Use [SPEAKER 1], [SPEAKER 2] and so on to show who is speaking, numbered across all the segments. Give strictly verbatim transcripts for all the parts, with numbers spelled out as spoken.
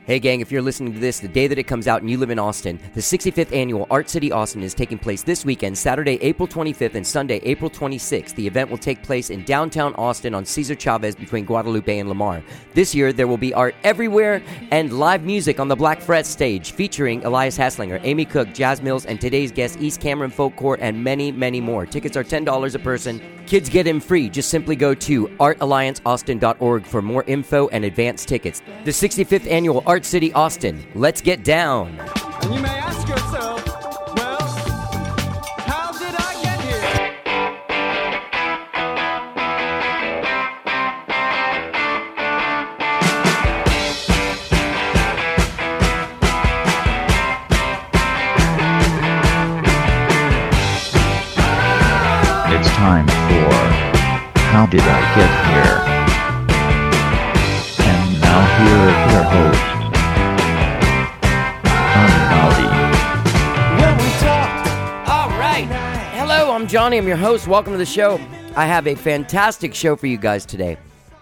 [SPEAKER 1] Hey gang, if you're listening to this the day that it comes out and you live in Austin, the sixty-fifth Annual Art City Austin is taking place this weekend, Saturday, April twenty-fifth and Sunday, April twenty-sixth. The event will take place in downtown Austin on Cesar Chavez between Guadalupe and Lamar. This year, there will be art everywhere and live music on the Black Fret stage featuring Elias Hasslinger, Amy Cook, Jazz Mills, and today's guest, East Cameron Folk Corps, and many, many more. Tickets are ten dollars a person. Kids get in free. Just simply go to art alliance austin dot org for more info and advance tickets. The sixty-fifth Annual Art City Austin. Let's get down.
[SPEAKER 2] And you may ask yourself, well, how did I get here?
[SPEAKER 3] It's time for How Did I Get Here? And now here are your hosts,
[SPEAKER 2] When we talked.
[SPEAKER 1] All right. Hello, I'm Johnny. I'm your host. Welcome to the show. I have a fantastic show for you guys today.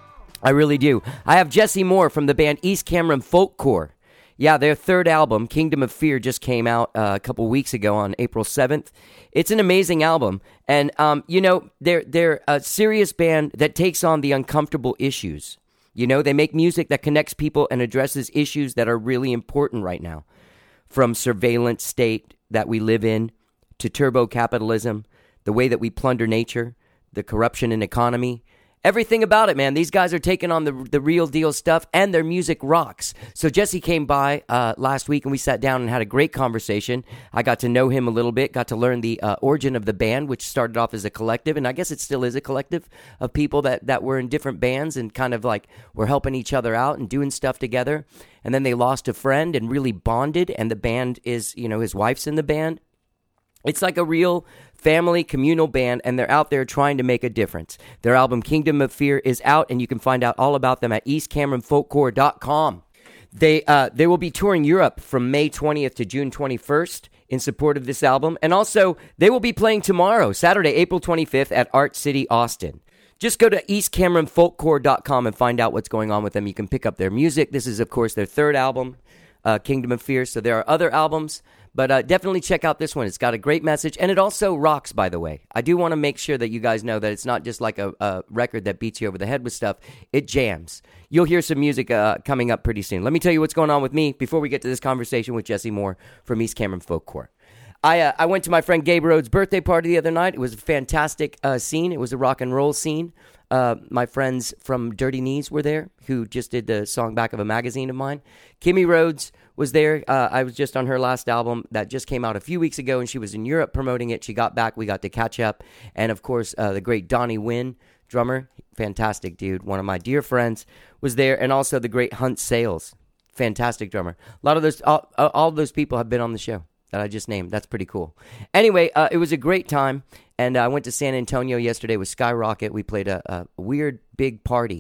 [SPEAKER 1] I really do. I have Jesse Moore from the band East Cameron Folk Corps. Yeah, their third album, Kingdom of Fear, just came out uh, a couple weeks ago on April seventh. It's an amazing album. And, um, you know, they're, they're a serious band that takes on the uncomfortable issues. You know, they make music that connects people and addresses issues that are really important right now. From surveillance state that we live in, to turbo capitalism, the way that we plunder nature, the corruption in economy, everything about it, man. These guys are taking on the the real deal stuff, and their music rocks. So Jesse came by uh, last week, and we sat down and had a great conversation. I got to know him a little bit, got to learn the uh, origin of the band, which started off as a collective, and I guess it still is a collective of people that, that were in different bands and kind of like were helping each other out and doing stuff together. And then they lost a friend and really bonded, and the band is, you know, his wife's in the band. It's like a real family communal band, and they're out there trying to make a difference. Their album Kingdom of Fear is out, and you can find out all about them at east cameron folk corps dot com. They uh, they will be touring Europe from May twentieth to June twenty-first in support of this album, and also they will be playing tomorrow, Saturday, April twenty-fifth at Art City Austin. Just go to east cameron folk corps dot com and find out what's going on with them. You can pick up their music. This is, of course, their third album, uh, Kingdom of Fear, so there are other albums. But uh, definitely check out this one. It's got a great message, and it also rocks, by the way. I do want to make sure that you guys know that it's not just like a, a record that beats you over the head with stuff. It jams. You'll hear some music uh, coming up pretty soon. Let me tell you what's going on with me before we get to this conversation with Jesse Moore from East Cameron Folk Corps. I uh, I went to my friend Gabe Rhodes' birthday party the other night. It was a fantastic uh, scene. It was a rock and roll scene. Uh, my friends from Dirty Knees were there, who just did the song back of a magazine of mine. Kimmy Rhodes was there. Uh, I was just on her last album that just came out a few weeks ago, and she was in Europe promoting it. She got back. We got to catch up. And, of course, uh, the great Donnie Wynn, drummer, fantastic dude, one of my dear friends, was there. And also the great Hunt Sales, fantastic drummer. A lot of those, all, all of those people have been on the show that I just named. That's pretty cool. Anyway, uh, it was a great time. And uh, I went to San Antonio yesterday with Skyrocket. We played a, a weird big party,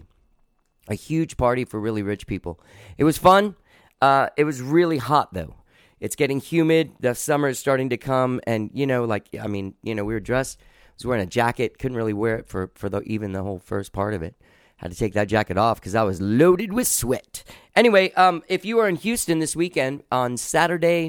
[SPEAKER 1] a huge party for really rich people. It was fun. Uh, it was really hot, though. It's getting humid. The summer is starting to come. And, you know, like, I mean, you know, we were dressed. I was wearing a jacket. Couldn't really wear it for, for the, even the whole first part of it. Had to take that jacket off because I was loaded with sweat. Anyway, um, if you are in Houston this weekend on Saturday,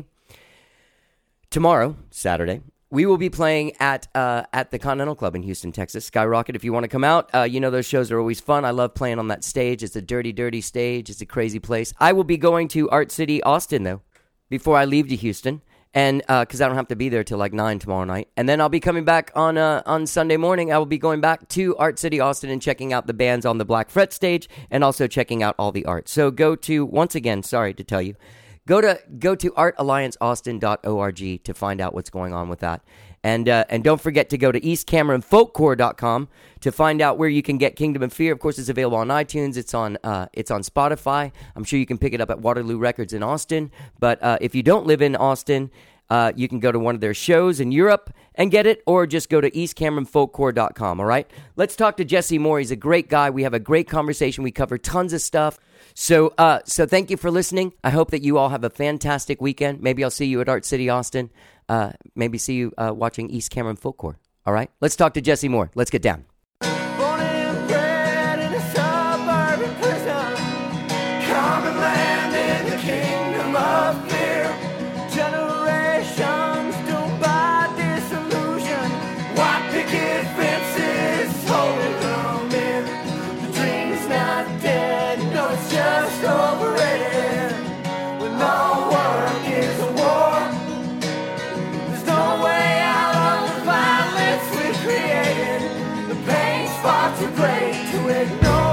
[SPEAKER 1] tomorrow, Saturday, we will be playing at uh, at the Continental Club in Houston, Texas. Skyrocket, if you want to come out. Uh, you know those shows are always fun. I love playing on that stage. It's a dirty, dirty stage. It's a crazy place. I will be going to Art City Austin, though, before I leave to Houston, and because uh, I don't have to be there till like nine tomorrow night. And then I'll be coming back on uh, on Sunday morning. I will be going back to Art City Austin and checking out the bands on the Black Fret stage and also checking out all the art. So go to, once again, sorry to tell you, Go to go to art alliance austin dot org to find out what's going on with that. And uh, and don't forget to go to east cameron folk corps dot com to find out where you can get Kingdom of Fear. Of course, it's available on iTunes. It's on uh, it's on Spotify. I'm sure you can pick it up at Waterloo Records in Austin. But uh, if you don't live in Austin, uh, you can go to one of their shows in Europe and get it, or just go to east cameron folk corps dot com, all right? Let's talk to Jesse Moore. He's a great guy. We have a great conversation. We cover tons of stuff. So uh, so thank you for listening. I hope that you all have a fantastic weekend. Maybe I'll see you at Art City Austin. Uh, maybe see you uh, watching East Cameron Folk Corps. All right? Let's talk to Jesse Moore. Let's get down.
[SPEAKER 2] Born and bred in a suburban prison, common land in the kingdom of fear. Generations doomed by disillusion. White picket fences hold them in. The dream's not dead, no, it's just overrated. When all work is a war, there's no way out of the violence we created. The pain's far too great to ignore.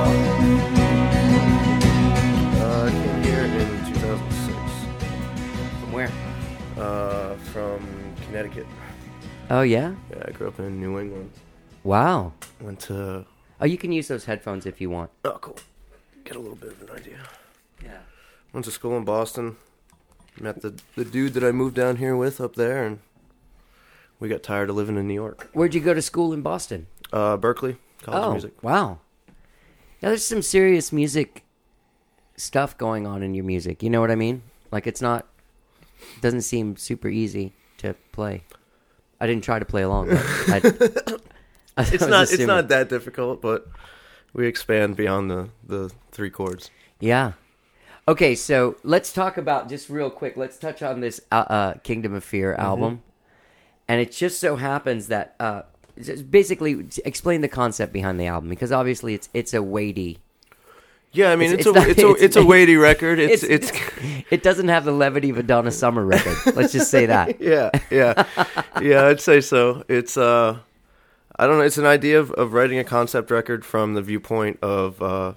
[SPEAKER 4] Uh, I came here in two thousand six.
[SPEAKER 1] From where?
[SPEAKER 4] Uh, from Connecticut.
[SPEAKER 1] Oh, yeah?
[SPEAKER 4] Yeah, I grew up in New England.
[SPEAKER 1] Wow.
[SPEAKER 4] Went to...
[SPEAKER 1] Oh, you can use those headphones if you want.
[SPEAKER 4] Oh, cool. Get a little bit of an idea.
[SPEAKER 1] Yeah.
[SPEAKER 4] Went to school in Boston. Met the, the dude that I moved down here with up there, and we got tired of living in New York.
[SPEAKER 1] Where'd you go to school in Boston?
[SPEAKER 4] Uh, Berkeley, College
[SPEAKER 1] oh,
[SPEAKER 4] of Music.
[SPEAKER 1] wow. Now, there's some serious music stuff going on in your music. You know what I mean? Like, it's not... doesn't seem super easy to play. I didn't try to play along. But I, I
[SPEAKER 4] It's
[SPEAKER 1] was
[SPEAKER 4] not it's
[SPEAKER 1] assuming.
[SPEAKER 4] not that difficult, but we expand beyond the, the three chords.
[SPEAKER 1] Yeah. Okay, so let's talk about, just real quick, let's touch on this uh, uh, Kingdom of Fear album. And it just so happens that, uh, just basically, explain the concept behind the album, because obviously it's it's a weighty...
[SPEAKER 4] Yeah, I mean,
[SPEAKER 1] It's-
[SPEAKER 4] it's,
[SPEAKER 1] it's
[SPEAKER 4] a
[SPEAKER 1] not-
[SPEAKER 4] it's a
[SPEAKER 1] it's-
[SPEAKER 4] it's a weighty record. It's
[SPEAKER 1] it's-
[SPEAKER 4] it's,
[SPEAKER 1] It doesn't have the levity of a Donna Summer record. Let's just say that.
[SPEAKER 4] yeah yeah yeah. I'd say so. It's uh, I don't know. It's an idea of, of writing a concept record from the viewpoint of uh,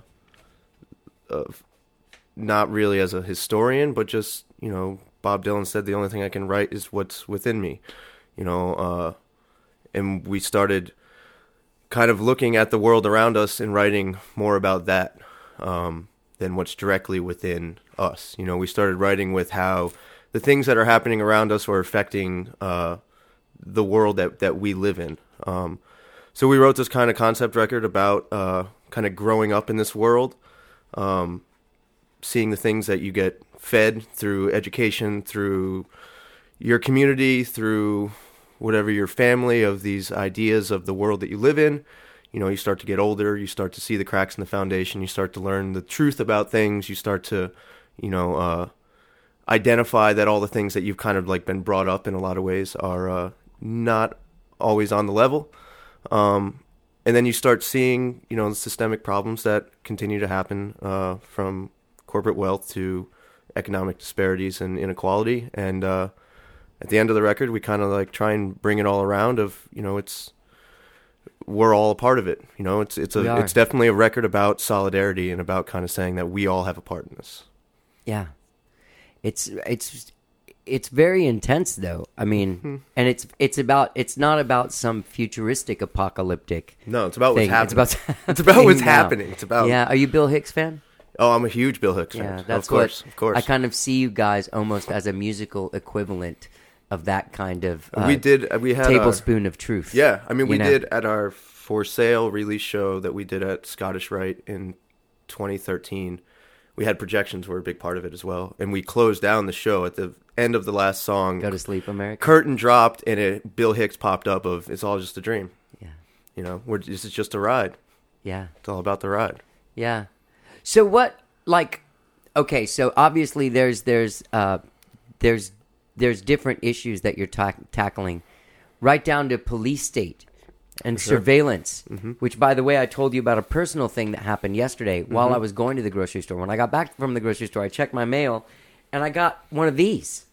[SPEAKER 4] of not really as a historian, but just, you know, Bob Dylan said the only thing I can write is what's within me, you know. Uh, and we started kind of looking at the world around us and writing more about that. Um, than what's directly within us. You know, we started writing with how the things that are happening around us are affecting uh, the world that, that we live in. Um, so we wrote this kind of concept record about uh, kind of growing up in this world, um, seeing the things that you get fed through education, through your community, through whatever your family, of these ideas of the world that you live in. You know, you start to get older, you start to see the cracks in the foundation, you start to learn the truth about things, you start to, you know, uh, identify that all the things that you've kind of like been brought up in a lot of ways are uh, not always on the level. Um, and then you start seeing, you know, the systemic problems that continue to happen uh, from corporate wealth to economic disparities and inequality. And uh, at the end of the record, we kind of like try and bring it all around of, you know, it's, we're all a part of it. You know, it's it's
[SPEAKER 1] We
[SPEAKER 4] a
[SPEAKER 1] are.
[SPEAKER 4] it's definitely a record about solidarity and about kind of saying that we all have a part in this.
[SPEAKER 1] Yeah. It's it's it's very intense though. I mean, and it's it's about it's not about some futuristic apocalyptic
[SPEAKER 4] No, it's about what's
[SPEAKER 1] thing.
[SPEAKER 4] happening.
[SPEAKER 1] It's about
[SPEAKER 4] It's about what's
[SPEAKER 1] now.
[SPEAKER 4] happening. It's about
[SPEAKER 1] Yeah, are you a Bill Hicks fan?
[SPEAKER 4] Oh, I'm a huge Bill Hicks fan.
[SPEAKER 1] Yeah, that's
[SPEAKER 4] of course,
[SPEAKER 1] what
[SPEAKER 4] of course.
[SPEAKER 1] I kind of see you guys almost as a musical equivalent of that kind of uh,
[SPEAKER 4] we did. uh, We had our-
[SPEAKER 1] tablespoon of truth.
[SPEAKER 4] Yeah, I mean, we
[SPEAKER 1] you know?
[SPEAKER 4] did at our for sale release show that we did at Scottish Rite in twenty thirteen. We had projections were a big part of it as well, and we closed down the show at the end of the last song.
[SPEAKER 1] Go to sleep, America.
[SPEAKER 4] Curtain dropped, and it Bill Hicks popped up. Of it's all just a dream.
[SPEAKER 1] Yeah,
[SPEAKER 4] You know, we're this is just a ride.
[SPEAKER 1] yeah,
[SPEAKER 4] It's all about the ride.
[SPEAKER 1] yeah. So what, like, okay, so obviously there's there's uh there's there's different issues that you're ta- tackling, right down to police state and
[SPEAKER 4] sure.
[SPEAKER 1] surveillance.
[SPEAKER 4] Mm-hmm.
[SPEAKER 1] Which, by the way, I told you about a personal thing that happened yesterday while
[SPEAKER 4] Mm-hmm.
[SPEAKER 1] I was going to the grocery store. When I got back from the grocery store, I checked my mail, and I got one of these.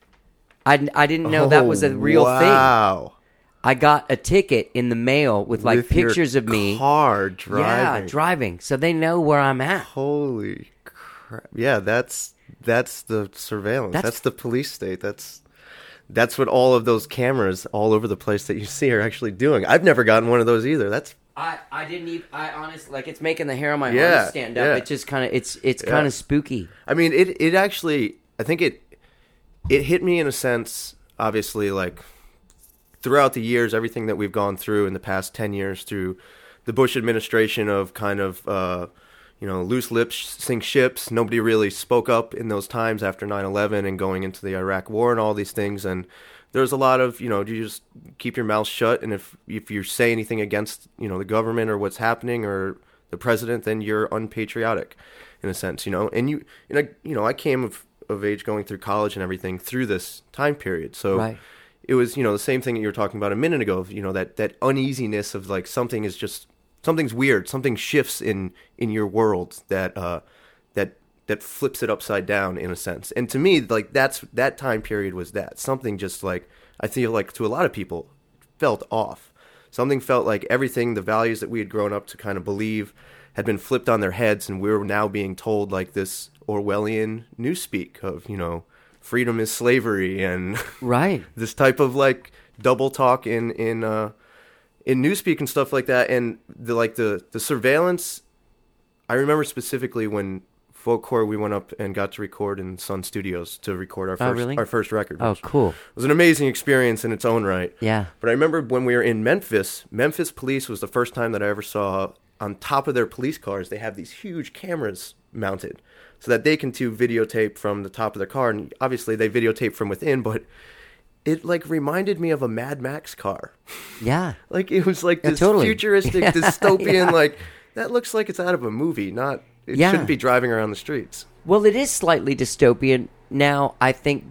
[SPEAKER 1] I, I didn't know that was a real thing.
[SPEAKER 4] Wow.
[SPEAKER 1] I got a ticket in the mail with like
[SPEAKER 4] With your
[SPEAKER 1] pictures of me.
[SPEAKER 4] car driving.
[SPEAKER 1] Yeah, driving. So they know where I'm at.
[SPEAKER 4] Holy crap! Yeah, that's that's the surveillance.
[SPEAKER 1] That's-
[SPEAKER 4] That's, the police state. That's that's what all of those cameras all over the place that you see are actually doing. I've never gotten one of those either. That's
[SPEAKER 1] I, I didn't even, I honestly, like, it's making the hair on my
[SPEAKER 4] Yeah,
[SPEAKER 1] arms stand up.
[SPEAKER 4] yeah.
[SPEAKER 1] It just kind of, it's it's
[SPEAKER 4] Yeah.
[SPEAKER 1] kind of spooky.
[SPEAKER 4] I mean, it it actually, I think it it hit me in a sense, obviously, like, throughout the years, everything that we've gone through in the past ten years through the Bush administration of kind of, uh, you know, loose lips sink ships. Nobody really spoke up in those times after nine eleven and going into the Iraq war and all these things. And there's a lot of, you know, you just keep your mouth shut. And if, if you say anything against, you know, the government or what's happening or the president, then you're unpatriotic. in a sense, you know. And you, and I, you know, I came of of age going through college and everything through this time period, so
[SPEAKER 1] Right.
[SPEAKER 4] it was, you know, the same thing that you were talking about a minute ago. Of, you know, that that uneasiness of like something is just something's weird, something shifts in in your world that uh, that that flips it upside down in a sense. And to me, like that's that time period was that something just like I feel like to a lot of people felt off. Something felt like everything, the values that we had grown up to kind of believe, had been flipped on their heads, and we were now being told like this Orwellian newspeak of, you know, freedom is slavery and
[SPEAKER 1] Right.
[SPEAKER 4] this type of like double talk in in uh, in newspeak and stuff like that. And the like the the surveillance. I remember specifically when Folkcore, we went up and got to record in Sun Studios to record our
[SPEAKER 1] Oh,
[SPEAKER 4] first
[SPEAKER 1] really?
[SPEAKER 4] our first record.
[SPEAKER 1] Oh,
[SPEAKER 4] which
[SPEAKER 1] cool.
[SPEAKER 4] was an amazing experience in its own right.
[SPEAKER 1] Yeah.
[SPEAKER 4] But I remember when we were in Memphis, Memphis police was the first time that I ever saw on top of their police cars, they have these huge cameras mounted so that they can do videotape from the top of their car. And obviously they videotape from within, but it like reminded me of a Mad Max car.
[SPEAKER 1] Yeah.
[SPEAKER 4] Like it was like
[SPEAKER 1] Yeah,
[SPEAKER 4] this
[SPEAKER 1] totally.
[SPEAKER 4] futuristic,
[SPEAKER 1] Yeah,
[SPEAKER 4] dystopian,
[SPEAKER 1] yeah.
[SPEAKER 4] like that looks like it's out of a movie, not, it
[SPEAKER 1] Yeah.
[SPEAKER 4] shouldn't be driving around the streets.
[SPEAKER 1] Well, it is slightly dystopian now, I think.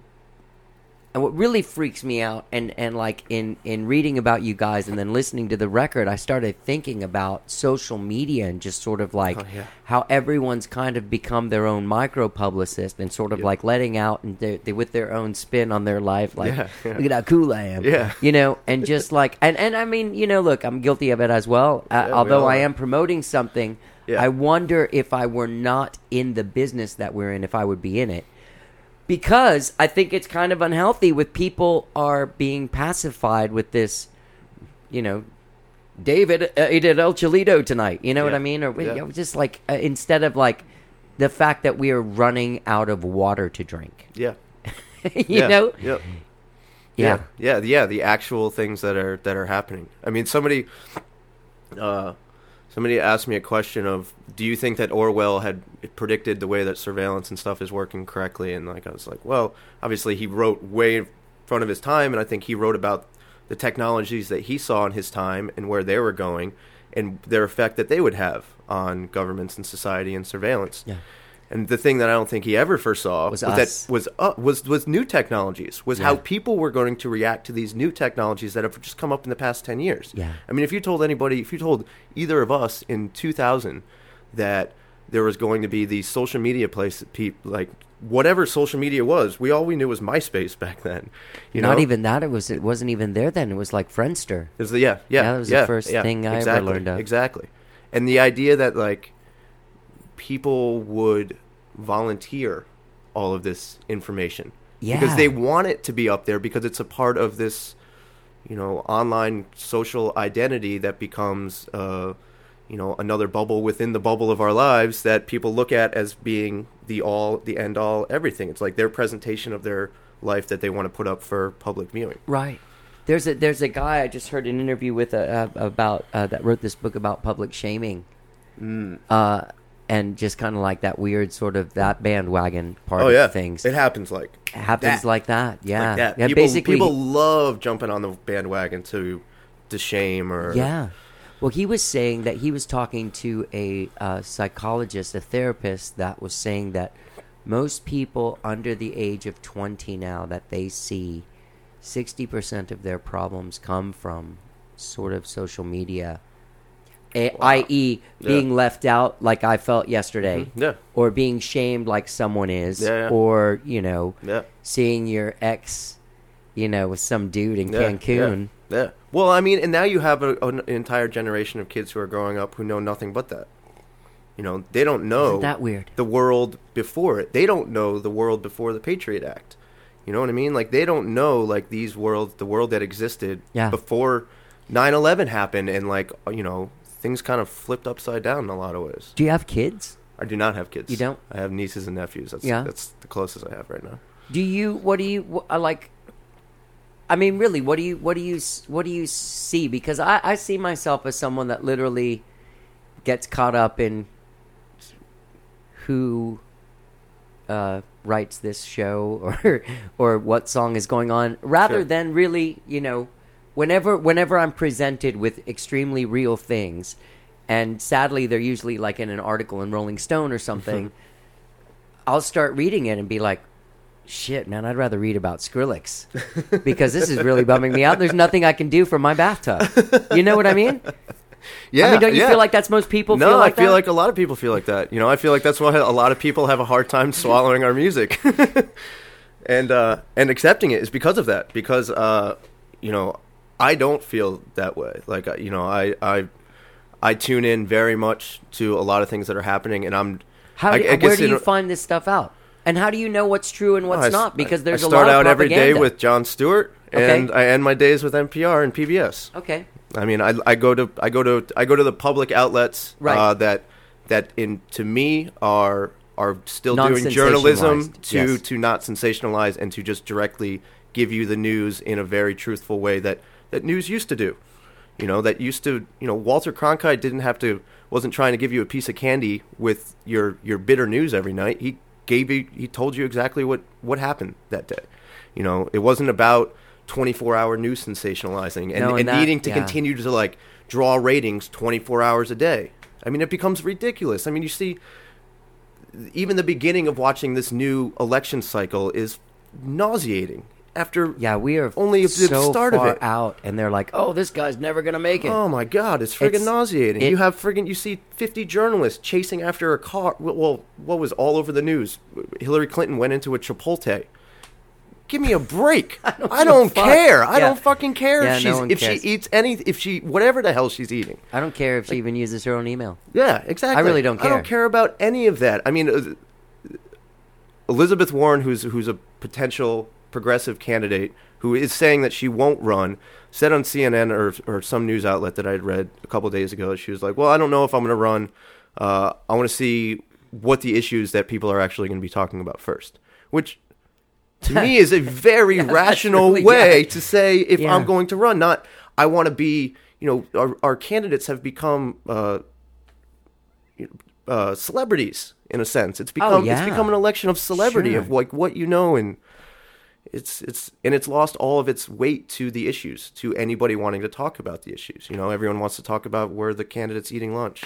[SPEAKER 1] And what really freaks me out, and, and like in, in reading about you guys and then listening to the record, I started thinking about social media and just sort of like
[SPEAKER 4] Oh, yeah.
[SPEAKER 1] how everyone's kind of become their own micro publicist and sort of
[SPEAKER 4] Yeah.
[SPEAKER 1] like letting out and they, they with their own spin on their life, like
[SPEAKER 4] Yeah, yeah.
[SPEAKER 1] look at how cool I am,
[SPEAKER 4] Yeah.
[SPEAKER 1] you know, and just like and, and I mean, you know, look, I'm guilty of it as well. Uh,
[SPEAKER 4] Yeah, we
[SPEAKER 1] although
[SPEAKER 4] all
[SPEAKER 1] I
[SPEAKER 4] are.
[SPEAKER 1] am promoting something,
[SPEAKER 4] Yeah.
[SPEAKER 1] I wonder if I were not in the business that we're in, if I would be in it. Because I think it's kind of unhealthy with people are being pacified with this, you know, David uh, ate at El Cholito tonight. You know what
[SPEAKER 4] Yeah.
[SPEAKER 1] I mean? Or
[SPEAKER 4] Yeah.
[SPEAKER 1] you know, just like uh, instead of like the fact that we are running out of water to drink.
[SPEAKER 4] Yeah.
[SPEAKER 1] you
[SPEAKER 4] yeah.
[SPEAKER 1] know?
[SPEAKER 4] Yep.
[SPEAKER 1] Yeah.
[SPEAKER 4] yeah, yeah, yeah. The actual things that are that are happening. I mean, somebody, uh, somebody asked me a question of, do you think that Orwell had predicted the way that surveillance and stuff is working correctly? And like, I was like, well, obviously he wrote way in front of his time, and I think he wrote about the technologies that he saw in his time and where they were going, and their effect that they would have on governments and society and surveillance.
[SPEAKER 1] Yeah.
[SPEAKER 4] And the thing that I don't think he ever foresaw
[SPEAKER 1] Was
[SPEAKER 4] was,
[SPEAKER 1] us.
[SPEAKER 4] that was uh, was was new technologies. Was how
[SPEAKER 1] Yeah.
[SPEAKER 4] people were going to react to these new technologies that have just come up in the past ten years.
[SPEAKER 1] Yeah.
[SPEAKER 4] I mean, if you told anybody, if you told either of us in two thousand that there was going to be these social media places, peop, like whatever social media was, we all we knew was MySpace back then. You
[SPEAKER 1] Not
[SPEAKER 4] know?
[SPEAKER 1] even that. It was. It wasn't even there then. It was like Friendster.
[SPEAKER 4] It was the, yeah, yeah,
[SPEAKER 1] Yeah, that was the
[SPEAKER 4] yeah,
[SPEAKER 1] first
[SPEAKER 4] yeah,
[SPEAKER 1] thing I ever
[SPEAKER 4] exactly,
[SPEAKER 1] learned of.
[SPEAKER 4] Exactly, and the idea that like people would volunteer all of this information
[SPEAKER 1] Yeah.
[SPEAKER 4] because they want it to be up there because it's a part of this, you know, online social identity that becomes, uh, you know, another bubble within the bubble of our lives that people look at as being the all, the end all, everything. It's like their presentation of their life that they want to put up for public viewing.
[SPEAKER 1] Right. There's a there's a guy I just heard an interview with uh, uh, about uh, that wrote this book about public shaming,
[SPEAKER 4] Mm.
[SPEAKER 1] uh, and just kind of like that weird sort of that bandwagon part
[SPEAKER 4] Oh
[SPEAKER 1] of
[SPEAKER 4] yeah,
[SPEAKER 1] things
[SPEAKER 4] it happens like
[SPEAKER 1] happens
[SPEAKER 4] that.
[SPEAKER 1] like that. Yeah,
[SPEAKER 4] like that.
[SPEAKER 1] yeah.
[SPEAKER 4] people,
[SPEAKER 1] basically,
[SPEAKER 4] people love jumping on the bandwagon to to shame or
[SPEAKER 1] yeah. Well, he was saying that he was talking to a uh, psychologist, a therapist, that was saying that most people under the age of twenty now that they see, sixty percent of their problems come from sort of social media, a-
[SPEAKER 4] Wow.
[SPEAKER 1] that is
[SPEAKER 4] Yeah.
[SPEAKER 1] being left out like I felt yesterday,
[SPEAKER 4] Mhm. Yeah.
[SPEAKER 1] or being shamed like someone is,
[SPEAKER 4] Yeah, yeah.
[SPEAKER 1] or, you know,
[SPEAKER 4] Yeah.
[SPEAKER 1] seeing your ex, you know, with some dude in
[SPEAKER 4] Yeah,
[SPEAKER 1] Cancun.
[SPEAKER 4] Yeah, yeah. Well, I mean, and now you have a, an entire generation of kids who are growing up who know nothing but that. You know, they don't know
[SPEAKER 1] Isn't that weird?
[SPEAKER 4] the world before it. They don't know the world before the Patriot Act. You know what I mean? Like they don't know like these worlds, the world that existed
[SPEAKER 1] Yeah.
[SPEAKER 4] before nine eleven happened, and like you know things kind of flipped upside down in a lot of ways.
[SPEAKER 1] Do you have kids?
[SPEAKER 4] I do not have kids.
[SPEAKER 1] You don't?
[SPEAKER 4] I have nieces and nephews. That's
[SPEAKER 1] Yeah.
[SPEAKER 4] that's the closest I have right now.
[SPEAKER 1] Do you? What do you? What, I like. I mean, really, what do you? What do you? What do you see? Because I, I see myself as someone that literally gets caught up in who uh, writes this show or or what song is going on, rather
[SPEAKER 4] Sure.
[SPEAKER 1] than really, you know, whenever whenever I'm presented with extremely real things, and sadly they're usually like in an article in Rolling Stone or something, I'll start reading it and be like, shit, man, I'd rather read about Skrillex because this is really bumming me out. There's nothing I can do from my bathtub. You know what I mean?
[SPEAKER 4] Yeah.
[SPEAKER 1] I mean, don't you
[SPEAKER 4] yeah.
[SPEAKER 1] feel like that's most people
[SPEAKER 4] no,
[SPEAKER 1] feel like
[SPEAKER 4] I feel
[SPEAKER 1] that?
[SPEAKER 4] like a lot of people feel like that. You know, I feel like that's why a lot of people have a hard time swallowing our music and uh, and accepting it is because of that. Because, uh, you know, I don't feel that way. Like, uh, you know, I, I I tune in very much to a lot of things that are happening, and I'm.
[SPEAKER 1] How do,
[SPEAKER 4] I, I
[SPEAKER 1] where do
[SPEAKER 4] in,
[SPEAKER 1] you find this stuff out? And how do you know what's true and what's
[SPEAKER 4] I,
[SPEAKER 1] not? Because there's
[SPEAKER 4] I
[SPEAKER 1] a lot of
[SPEAKER 4] start out every
[SPEAKER 1] propaganda.
[SPEAKER 4] day with Jon Stewart, and
[SPEAKER 1] Okay.
[SPEAKER 4] I end my days with N P R and P B S.
[SPEAKER 1] Okay.
[SPEAKER 4] I mean, I, I go to I go to I go to the public outlets
[SPEAKER 1] Right.
[SPEAKER 4] uh, that that in to me are are still doing journalism
[SPEAKER 1] Non-sensationalized,
[SPEAKER 4] to
[SPEAKER 1] yes.
[SPEAKER 4] to not sensationalize and to just directly give you the news in a very truthful way that, that news used to do. You know, that used to, you know, Walter Cronkite didn't have to, wasn't trying to give you a piece of candy with your, your bitter news every night. He gave you, he told you exactly what, what happened that day. You know, it wasn't about twenty-four hour news sensationalizing and,
[SPEAKER 1] No, and
[SPEAKER 4] and
[SPEAKER 1] that-
[SPEAKER 4] needing to
[SPEAKER 1] yeah.
[SPEAKER 4] continue to like draw ratings twenty-four hours a day. I mean, it becomes ridiculous. I mean, you see, even the beginning of watching this new election cycle is nauseating. After
[SPEAKER 1] Yeah, we are
[SPEAKER 4] only the
[SPEAKER 1] so
[SPEAKER 4] start of
[SPEAKER 1] far
[SPEAKER 4] it.
[SPEAKER 1] out, and they're like, "Oh, this guy's never gonna make it."
[SPEAKER 4] Oh my God, it's friggin'
[SPEAKER 1] It's-
[SPEAKER 4] nauseating.
[SPEAKER 1] it-
[SPEAKER 4] you have friggin' you see fifty journalists chasing after a car. Well, well, what was all over the news? Hillary Clinton went into a Chipotle. Give me a break. I
[SPEAKER 1] don't
[SPEAKER 4] don't,
[SPEAKER 1] give a fuck.
[SPEAKER 4] care. I
[SPEAKER 1] Yeah.
[SPEAKER 4] don't fucking care
[SPEAKER 1] Yeah,
[SPEAKER 4] if
[SPEAKER 1] no
[SPEAKER 4] she's
[SPEAKER 1] one
[SPEAKER 4] if
[SPEAKER 1] cares.
[SPEAKER 4] she eats any if she whatever the hell she's eating.
[SPEAKER 1] I don't care if she even uses her own email.
[SPEAKER 4] Yeah, exactly.
[SPEAKER 1] I really don't
[SPEAKER 4] I
[SPEAKER 1] care.
[SPEAKER 4] don't care about any of that. I mean, uh, Elizabeth Warren, who's who's a potential progressive candidate, who is saying that she won't run, said on C N N or or some news outlet that I had read a couple of days ago, she was like, "Well, I don't know if I'm going to run. Uh, I want to see what the issues that people are actually going to be talking about first," which to me is a very rational
[SPEAKER 1] really-
[SPEAKER 4] way
[SPEAKER 1] yeah.
[SPEAKER 4] to say if
[SPEAKER 1] Yeah.
[SPEAKER 4] I'm going to run. Not I want to be. You know, our our candidates have become. Uh, Uh, celebrities in a sense. It's become
[SPEAKER 1] Oh,
[SPEAKER 4] it's
[SPEAKER 1] yeah.
[SPEAKER 4] become an election of celebrity
[SPEAKER 1] Sure.
[SPEAKER 4] of like what you know, and it's it's and it's lost all of its weight to the issues, to anybody wanting to talk about the issues. You know, everyone wants to talk about where the candidate's eating lunch.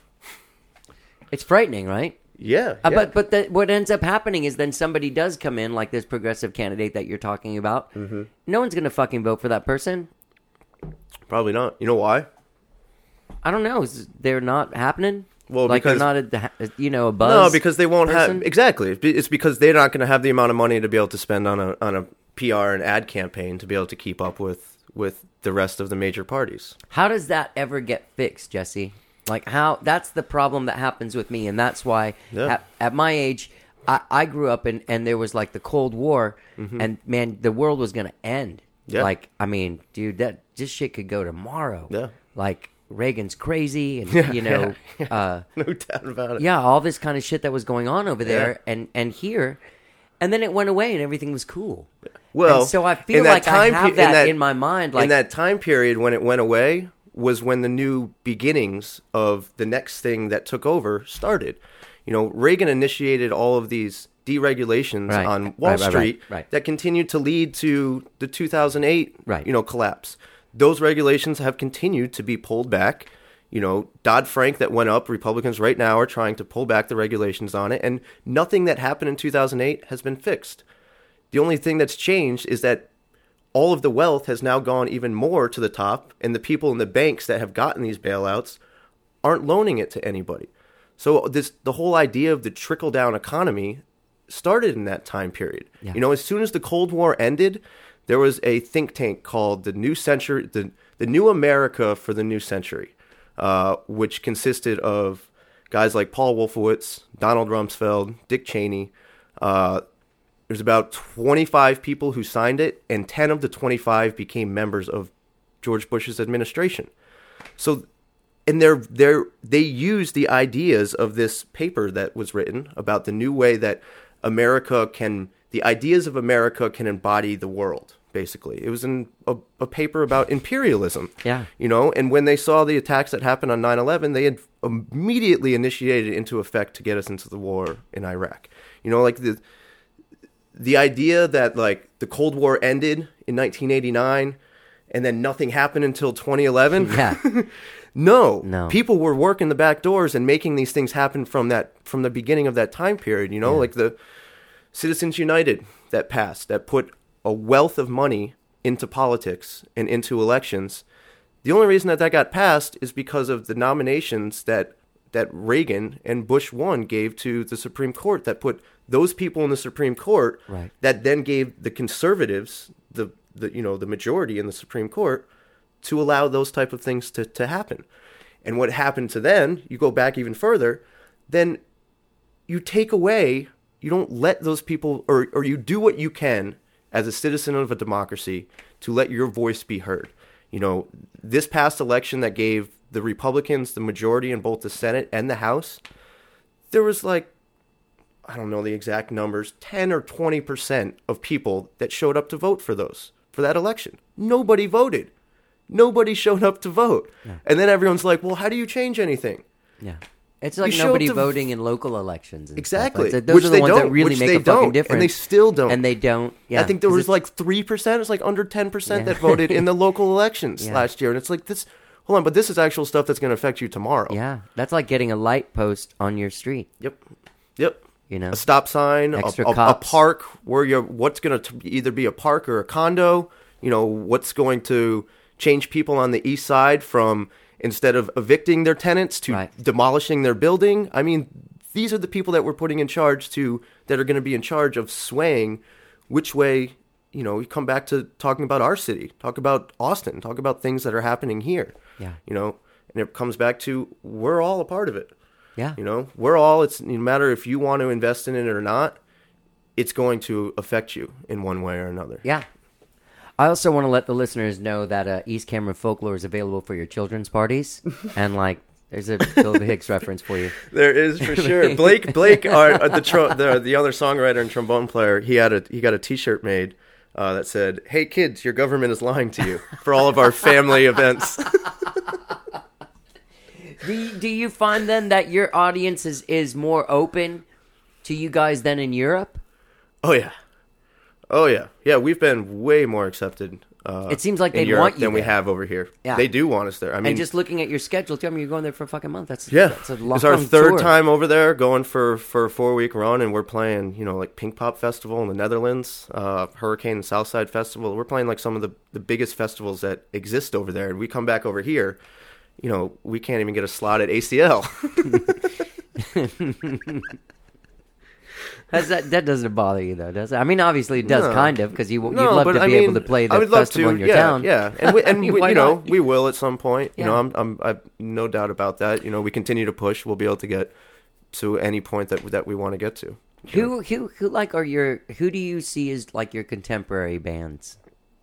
[SPEAKER 1] It's frightening, right?
[SPEAKER 4] Yeah,
[SPEAKER 1] Uh,
[SPEAKER 4] yeah.
[SPEAKER 1] but but the, what ends up happening is then somebody does come in, like this progressive candidate that you're talking about. Mm-hmm. No one's gonna fucking vote for that person.
[SPEAKER 4] Probably not. You know why?
[SPEAKER 1] I don't know. Is they're not happening?
[SPEAKER 4] Well,
[SPEAKER 1] like
[SPEAKER 4] because-
[SPEAKER 1] they're not a, you know a buzz.
[SPEAKER 4] No, because they won't
[SPEAKER 1] person?
[SPEAKER 4] have exactly. It's be- It's because they're not going to have the amount of money to be able to spend on a on a P R and ad campaign to be able to keep up with with the rest of the major parties.
[SPEAKER 1] How does that ever get fixed, Jesse? Like how that's the problem that happens with me, and that's why
[SPEAKER 4] Yeah.
[SPEAKER 1] at, at my age, I, I grew up in, and there was like the Cold War, and man, the world was gonna end.
[SPEAKER 4] Yeah.
[SPEAKER 1] Like I mean, dude, that this shit could go tomorrow.
[SPEAKER 4] Yeah.
[SPEAKER 1] Like Reagan's crazy, and
[SPEAKER 4] Yeah,
[SPEAKER 1] you know,
[SPEAKER 4] yeah,
[SPEAKER 1] uh,
[SPEAKER 4] No doubt about it.
[SPEAKER 1] yeah, all this kind of shit that was going on over there,
[SPEAKER 4] Yeah.
[SPEAKER 1] and and here, and then it went away, and everything was cool.
[SPEAKER 4] Well,
[SPEAKER 1] and so I feel
[SPEAKER 4] in that
[SPEAKER 1] like I
[SPEAKER 4] time
[SPEAKER 1] have
[SPEAKER 4] pe- in
[SPEAKER 1] that,
[SPEAKER 4] that-
[SPEAKER 1] in my mind. Like
[SPEAKER 4] in that time period when it went away was when the new beginnings of the next thing that took over started. You know, Reagan initiated all of these deregulations
[SPEAKER 1] Right.
[SPEAKER 4] on Wall
[SPEAKER 1] Right, right,
[SPEAKER 4] Street
[SPEAKER 1] right, right.
[SPEAKER 4] that continued to lead to the two thousand eight,
[SPEAKER 1] Right.
[SPEAKER 4] you know, collapse. Those regulations have continued to be pulled back. You know, Dodd-Frank that went up, Republicans right now are trying to pull back the regulations on it, and nothing that happened in two thousand eight has been fixed. The only thing that's changed is that all of the wealth has now gone even more to the top, and the people in the banks that have gotten these bailouts aren't loaning it to anybody. So this the whole idea of the trickle-down economy started in that time period.
[SPEAKER 1] Yeah.
[SPEAKER 4] You know, as soon as the Cold War ended, there was a think tank called the New Century, the the New America for the New Century, uh, which consisted of guys like Paul Wolfowitz, Donald Rumsfeld, Dick Cheney. Uh, there's about twenty-five people who signed it, and ten of the twenty-five became members of George Bush's administration. So, and they're they're they used the ideas of this paper that was written about the new way that America can, the ideas of America can embody the world. Basically, it was in a, a paper about imperialism.
[SPEAKER 1] Yeah.
[SPEAKER 4] You know, and when they saw the attacks that happened on nine eleven, they had immediately initiated it into effect to get us into the war in Iraq. You know, like the the idea that like the Cold War ended in nineteen eighty-nine and then nothing happened until twenty eleven.
[SPEAKER 1] Yeah.
[SPEAKER 4] no,
[SPEAKER 1] No.
[SPEAKER 4] People were working the back doors and making these things happen from that from the beginning of that time period. You know,
[SPEAKER 1] Yeah.
[SPEAKER 4] like the Citizens United that passed, that put a wealth of money into politics and into elections. The only reason that that got passed is because of the nominations that that Reagan and Bush one gave to the Supreme Court, that put those people in the Supreme Court,
[SPEAKER 1] Right.
[SPEAKER 4] that then gave the conservatives the, the you know the majority in the Supreme Court to allow those type of things to, to happen. And what happened to then, you go back even further, then you take away, you don't let those people, or or you do what you can as a citizen of a democracy to let your voice be heard. You know, this past election that gave the Republicans the majority in both the Senate and the House, there was like, I don't know the exact numbers, ten or twenty percent of people that showed up to vote for those, for that election. Nobody voted. Nobody showed up to vote.
[SPEAKER 1] Yeah.
[SPEAKER 4] And then everyone's like, well, how do you change anything?
[SPEAKER 1] Yeah. It's like
[SPEAKER 4] You show
[SPEAKER 1] nobody
[SPEAKER 4] up to-
[SPEAKER 1] voting in local elections. And
[SPEAKER 4] Exactly.
[SPEAKER 1] Stuff. Like, those
[SPEAKER 4] Which
[SPEAKER 1] are the
[SPEAKER 4] they
[SPEAKER 1] ones
[SPEAKER 4] don't.
[SPEAKER 1] that really
[SPEAKER 4] which
[SPEAKER 1] make
[SPEAKER 4] they
[SPEAKER 1] a fucking
[SPEAKER 4] don't.
[SPEAKER 1] difference.
[SPEAKER 4] And they still don't.
[SPEAKER 1] And they don't. Yeah.
[SPEAKER 4] I think there
[SPEAKER 1] 'Cause
[SPEAKER 4] was
[SPEAKER 1] it's-
[SPEAKER 4] like three percent. It was like under ten percent
[SPEAKER 1] Yeah.
[SPEAKER 4] that voted in the local elections
[SPEAKER 1] Yeah.
[SPEAKER 4] last year. And it's like, this, hold on, but this is actual stuff that's going to affect you tomorrow.
[SPEAKER 1] Yeah. That's like getting a light post on your street.
[SPEAKER 4] Yep. Yep.
[SPEAKER 1] You know?
[SPEAKER 4] A stop sign, a,
[SPEAKER 1] Extra
[SPEAKER 4] a, a
[SPEAKER 1] cops.
[SPEAKER 4] park where you're, what's going to either be a park or a condo, you know, what's going to change people on the east side from, instead of evicting their tenants, to
[SPEAKER 1] Right.
[SPEAKER 4] demolishing their building. I mean, these are the people that we're putting in charge to, that are going to be in charge of swaying which way, you know, we come back to talking about our city, talk about Austin, talk about things that are happening here.
[SPEAKER 1] Yeah.
[SPEAKER 4] You know, and it comes back to, we're all a part of it.
[SPEAKER 1] Yeah.
[SPEAKER 4] You know, we're all, it's no matter if you want to invest in it or not, it's going to affect you in one way or another.
[SPEAKER 1] Yeah. I also want to let the listeners know that uh, East Cameron Folklore is available for your children's parties. And, like, there's a Bill Hicks reference for you.
[SPEAKER 4] There is for sure. Blake, Blake, our, the, tro- the the other songwriter and trombone player, he had a he got a T-shirt made uh, that said, "Hey kids, your government is lying to you," for all of our family events.
[SPEAKER 1] Do you, do you find then that your audience is, is more open to you guys than in Europe?
[SPEAKER 4] Oh yeah, oh yeah, yeah. We've been way more accepted. Uh,
[SPEAKER 1] It seems like
[SPEAKER 4] in
[SPEAKER 1] they
[SPEAKER 4] Europe
[SPEAKER 1] want you
[SPEAKER 4] than we
[SPEAKER 1] there.
[SPEAKER 4] have over here.
[SPEAKER 1] Yeah.
[SPEAKER 4] They do want us there. I mean,
[SPEAKER 1] And just looking at your schedule, tell me you're going there for a fucking month. That's
[SPEAKER 4] yeah,
[SPEAKER 1] That's a long
[SPEAKER 4] it's our third
[SPEAKER 1] tour.
[SPEAKER 4] time over there, going for for a four week run, and we're playing, you know, like Pink Pop Festival in the Netherlands, uh, Hurricane and Southside Festival. We're playing like some of the the biggest festivals that exist over there, and we come back over here, you know, we can't even get a slot at A C L.
[SPEAKER 1] Has that that doesn't bother you though, does it? I mean, obviously it does,
[SPEAKER 4] No.
[SPEAKER 1] kind of, because you you'd
[SPEAKER 4] No,
[SPEAKER 1] love
[SPEAKER 4] but
[SPEAKER 1] to
[SPEAKER 4] I
[SPEAKER 1] be
[SPEAKER 4] mean,
[SPEAKER 1] able to play the
[SPEAKER 4] I would love
[SPEAKER 1] festival
[SPEAKER 4] to,
[SPEAKER 1] in your
[SPEAKER 4] yeah,
[SPEAKER 1] town.
[SPEAKER 4] Yeah, and we, and
[SPEAKER 1] I mean,
[SPEAKER 4] we,
[SPEAKER 1] why
[SPEAKER 4] you know,
[SPEAKER 1] not?
[SPEAKER 4] we will at some point. You
[SPEAKER 1] Yeah.
[SPEAKER 4] know, I'm, I'm, I've no doubt about that. You know, we continue to push. We'll be able to get to any point that that we want to get to.
[SPEAKER 1] Who who who like are your who do you see as like your contemporary bands?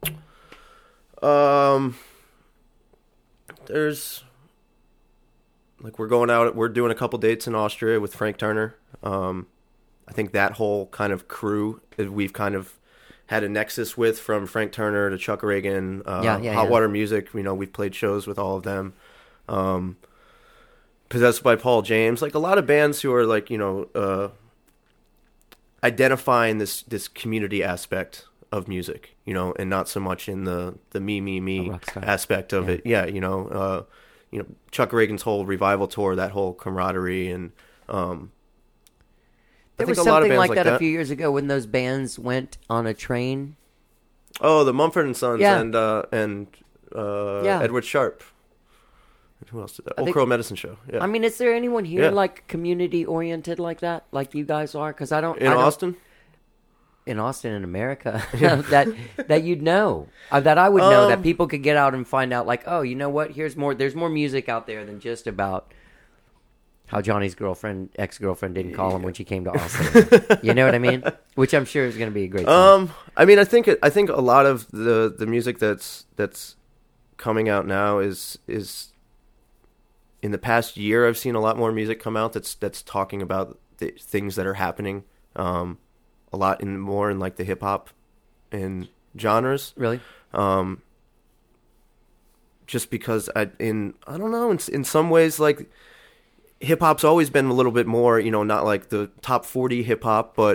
[SPEAKER 4] Um, there's like we're going out. We're doing a couple dates in Austria with Frank Turner. Um, I think that whole kind of crew that we've kind of had a nexus with, from Frank Turner to Chuck Reagan, uh,
[SPEAKER 1] Yeah, yeah,
[SPEAKER 4] Hot
[SPEAKER 1] yeah.
[SPEAKER 4] Water Music. You know, we've played shows with all of them. Um, Possessed by Paul James, like a lot of bands who are like, you know, uh, identifying this this community aspect of music, you know, and not so much in the the me me
[SPEAKER 1] A
[SPEAKER 4] me
[SPEAKER 1] rock star.
[SPEAKER 4] aspect of
[SPEAKER 1] Yeah.
[SPEAKER 4] it. Yeah, you know, uh, you know, Chuck Reagan's whole revival tour, that whole camaraderie, and um, I
[SPEAKER 1] There
[SPEAKER 4] think
[SPEAKER 1] was
[SPEAKER 4] a lot of
[SPEAKER 1] something
[SPEAKER 4] bands
[SPEAKER 1] like,
[SPEAKER 4] like
[SPEAKER 1] that,
[SPEAKER 4] that.
[SPEAKER 1] a few years ago when those bands went on a train.
[SPEAKER 4] Oh, the Mumford and Sons
[SPEAKER 1] Yeah.
[SPEAKER 4] and uh, and uh,
[SPEAKER 1] Yeah.
[SPEAKER 4] Edward Sharp. Who else did that?
[SPEAKER 1] I
[SPEAKER 4] Old
[SPEAKER 1] think-
[SPEAKER 4] Crow Medicine Show. Yeah,
[SPEAKER 1] I mean, is there anyone here
[SPEAKER 4] Yeah.
[SPEAKER 1] like community oriented like that, like you guys are? Because I don't
[SPEAKER 4] in
[SPEAKER 1] I don't-
[SPEAKER 4] Austin.
[SPEAKER 1] in Austin, in America, that that you'd know, uh, that I would know, that
[SPEAKER 4] Um,
[SPEAKER 1] people could get out and find out, like, oh, you know what? Here's more. There's more music out there than just about how Johnny's girlfriend, ex girlfriend, didn't call him when she came to Austin. You know what I mean? Which I'm sure is going to be a great. Time.
[SPEAKER 4] Um, I mean, I think it, I think a lot of the, the music that's that's coming out now is is in the past year. I've seen a lot more music come out that's that's talking about the things that are happening. Um, a lot in more in like the hip hop and genres.
[SPEAKER 1] Really?
[SPEAKER 4] Um, just because I in I don't know in in some ways, like hip hop's always been a little bit more, you know, not like the top forty hip hop, but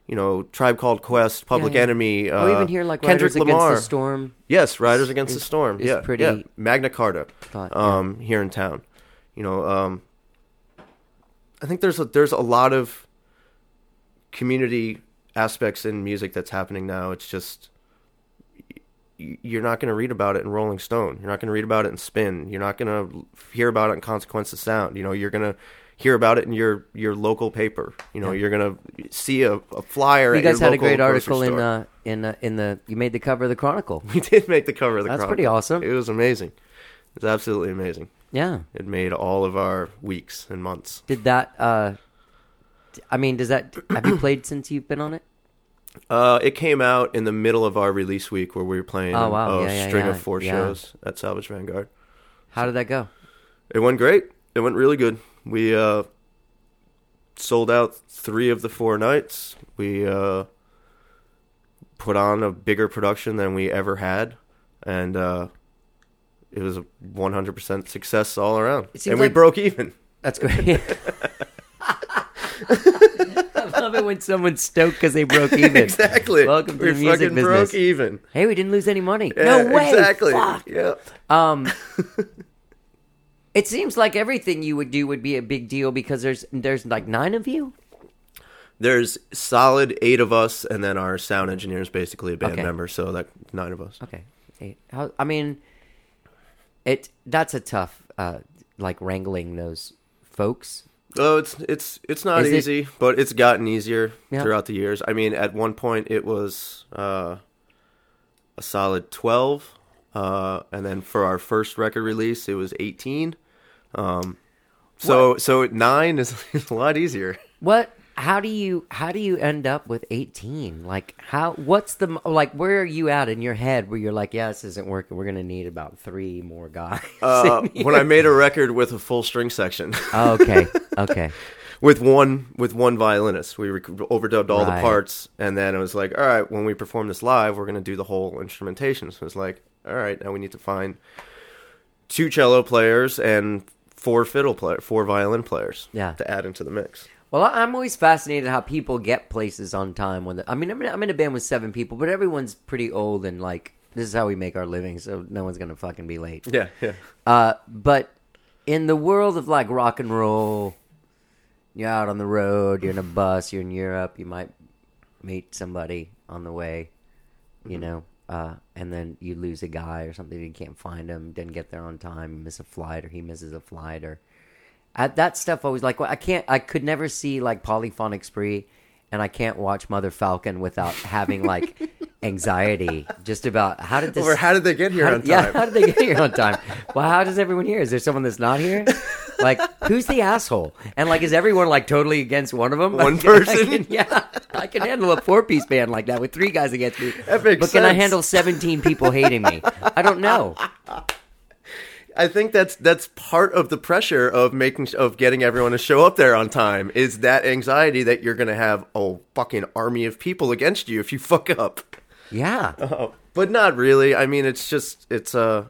[SPEAKER 4] you know, Tribe Called Quest, Public
[SPEAKER 1] Yeah, yeah.
[SPEAKER 4] Enemy, uh,
[SPEAKER 1] Or even here, like
[SPEAKER 4] Kendrick
[SPEAKER 1] Riders
[SPEAKER 4] Lamar.
[SPEAKER 1] Against the Storm.
[SPEAKER 4] Yes, Riders Against
[SPEAKER 1] is-
[SPEAKER 4] the Storm.
[SPEAKER 1] is
[SPEAKER 4] Yeah,
[SPEAKER 1] pretty-
[SPEAKER 4] yeah. Magna Carta,
[SPEAKER 1] Thought, yeah.
[SPEAKER 4] um, here in town. You know, um, I think there's a, there's a lot of community aspects in music that's happening now. It's just y- you're not going to read about it in Rolling Stone. You're not going to read about it in Spin. You're not going to hear about it in Consequence of Sound. You know, you're going to hear about it in your, your local paper. You know,
[SPEAKER 1] Yeah.
[SPEAKER 4] you're going to see a, a flyer.
[SPEAKER 1] You
[SPEAKER 4] at
[SPEAKER 1] guys
[SPEAKER 4] your
[SPEAKER 1] had a
[SPEAKER 4] local
[SPEAKER 1] great
[SPEAKER 4] grocery
[SPEAKER 1] article in
[SPEAKER 4] store.
[SPEAKER 1] uh, in uh, in the. You made the cover of the Chronicle.
[SPEAKER 4] We did make the cover of the
[SPEAKER 1] That's
[SPEAKER 4] Chronicle.
[SPEAKER 1] pretty awesome.
[SPEAKER 4] It was amazing. It was absolutely amazing.
[SPEAKER 1] Yeah.
[SPEAKER 4] It made all of our weeks and months.
[SPEAKER 1] Did that? Uh, d- I mean, does that? Have you played since you've been on it?
[SPEAKER 4] Uh, it came out in the middle of our release week where we were playing
[SPEAKER 1] Oh, wow.
[SPEAKER 4] a
[SPEAKER 1] Yeah, yeah,
[SPEAKER 4] string
[SPEAKER 1] yeah.
[SPEAKER 4] of four
[SPEAKER 1] Yeah.
[SPEAKER 4] shows at Salvage Vanguard.
[SPEAKER 1] How did that go?
[SPEAKER 4] It went great. It went really good. We uh, sold out three of the four nights. We uh, put on a bigger production than we ever had, and uh, it was a one hundred percent success all around.
[SPEAKER 1] It seems
[SPEAKER 4] And we
[SPEAKER 1] like-
[SPEAKER 4] broke even.
[SPEAKER 1] That's great. I love it when someone's stoked because they broke even.
[SPEAKER 4] Exactly.
[SPEAKER 1] Welcome to
[SPEAKER 4] we
[SPEAKER 1] the music
[SPEAKER 4] fucking
[SPEAKER 1] business.
[SPEAKER 4] broke even.
[SPEAKER 1] Hey, we didn't lose any money.
[SPEAKER 4] Yeah,
[SPEAKER 1] no way.
[SPEAKER 4] Exactly.
[SPEAKER 1] Fuck.
[SPEAKER 4] Yep.
[SPEAKER 1] Um, it seems like everything you would do would be a big deal because there's there's like nine of you.
[SPEAKER 4] There's solid eight of us, and then our sound engineer is basically a band
[SPEAKER 1] Okay.
[SPEAKER 4] member, so that nine of us.
[SPEAKER 1] Okay. Eight. How, I mean, it that's a tough uh like wrangling those folks.
[SPEAKER 4] Oh, it's it's it's not
[SPEAKER 1] Is it-
[SPEAKER 4] easy, but it's gotten easier
[SPEAKER 1] Yeah.
[SPEAKER 4] throughout the years. I mean, at one point it was uh, a solid twelve, uh, and then for our first record release, it was eighteen. Um, so so nine is, is a lot easier.
[SPEAKER 1] What? How do you how do you end up with eighteen? Like how? What's the mo- like? Where are you at in your head where you're like, yeah, this isn't working. We're gonna need about three more guys.
[SPEAKER 4] Uh,
[SPEAKER 1] in
[SPEAKER 4] when I
[SPEAKER 1] here."
[SPEAKER 4] made a record with a full string section.
[SPEAKER 1] Oh, okay, okay,
[SPEAKER 4] with one with one violinist. We rec- overdubbed all
[SPEAKER 1] Right.
[SPEAKER 4] the parts, and then it was like, all right, when we perform this live, we're going to do the whole instrumentation. So it's like, all right, now we need to find two cello players and four fiddle player, four violin players,
[SPEAKER 1] Yeah.
[SPEAKER 4] to add into the mix.
[SPEAKER 1] Well, I- I'm always fascinated how people get places on time. When the, I mean, I'm in, I'm in a band with seven people, but everyone's pretty old and like this is how we make our living, so no one's gonna fucking be late.
[SPEAKER 4] Yeah, yeah.
[SPEAKER 1] Uh, but in the world of like rock and roll, you're out on the road, you're in a bus, you're in Europe, you might meet somebody on the way, you know, uh, and then you lose a guy or something, you can't find him, didn't get there on time, you miss a flight, or he misses a flight, or I, that stuff always like well, I can't, I could never see like Polyphonic Spree, and I can't watch Mother Falcon without having like anxiety just about how did this
[SPEAKER 4] Or how did they get here
[SPEAKER 1] how
[SPEAKER 4] on
[SPEAKER 1] did- Yeah,
[SPEAKER 4] time?
[SPEAKER 1] how did they get here on time? Well, how does everyone here? Is there someone that's not here? Like, who's the asshole? And like, is everyone like totally against one of them?
[SPEAKER 4] One
[SPEAKER 1] Like,
[SPEAKER 4] person?
[SPEAKER 1] I can, yeah, I can handle a four-piece band like that with three guys against me.
[SPEAKER 4] That makes
[SPEAKER 1] but can I
[SPEAKER 4] sense.
[SPEAKER 1] handle seventeen people hating me? I don't know.
[SPEAKER 4] I think that's that's part of the pressure of making of getting everyone to show up there on time is that anxiety that you're going to have a fucking army of people against you if you fuck up.
[SPEAKER 1] Yeah,
[SPEAKER 4] Oh, but not really. I mean, it's just it's uh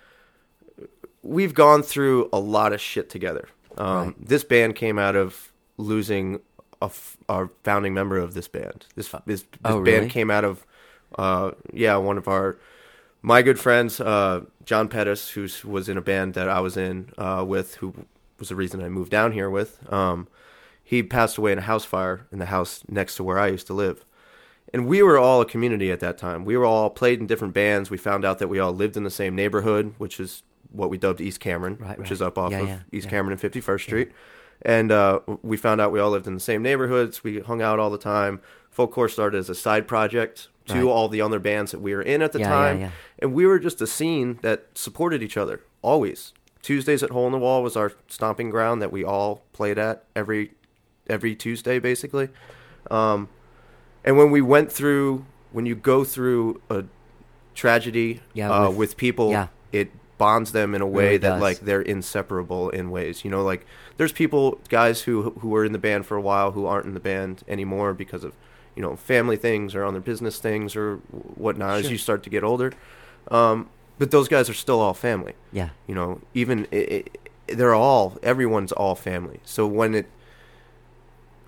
[SPEAKER 4] we've gone through a lot of shit together. Um,
[SPEAKER 1] Right.
[SPEAKER 4] This band came out of losing a f- our founding member of this band. This this, this
[SPEAKER 1] Oh, really?
[SPEAKER 4] band came out of uh, yeah one of our my good friends, uh, John Pettis, who was in a band that I was in uh, with, who was the reason I moved down here with. Um, he passed away in a house fire in the house next to where I used to live. And we were all a community at that time. We were all played in different bands. We found out that we all lived in the same neighborhood, which is what we dubbed East Cameron,
[SPEAKER 1] Right,
[SPEAKER 4] which
[SPEAKER 1] right.
[SPEAKER 4] is up off
[SPEAKER 1] Yeah,
[SPEAKER 4] of
[SPEAKER 1] yeah,
[SPEAKER 4] East
[SPEAKER 1] yeah.
[SPEAKER 4] Cameron and fifty-first Street. And uh, we found out we all lived in the same neighborhoods. We hung out all the time. Folk Core started as a side project to
[SPEAKER 1] Right.
[SPEAKER 4] all the other bands that we were in at the
[SPEAKER 1] Yeah,
[SPEAKER 4] time.
[SPEAKER 1] yeah, yeah.
[SPEAKER 4] And we were just a scene that supported each other, always. Tuesdays at Hole in the Wall was our stomping ground that we all played at every every Tuesday, basically. Um, and when we went through, when you go through a tragedy
[SPEAKER 1] Yeah,
[SPEAKER 4] uh,
[SPEAKER 1] with-
[SPEAKER 4] with, people,
[SPEAKER 1] yeah.
[SPEAKER 4] it bonds them in a way
[SPEAKER 1] Really
[SPEAKER 4] that
[SPEAKER 1] does.
[SPEAKER 4] like they're inseparable in ways. You know, like there's people, guys who who were in the band for a while who aren't in the band anymore because of you know family things or on their business things or whatnot. As
[SPEAKER 1] Sure.
[SPEAKER 4] you start to get older, um, but those guys are still all family.
[SPEAKER 1] yeah,
[SPEAKER 4] You know, even it, it, they're all everyone's all family. So when it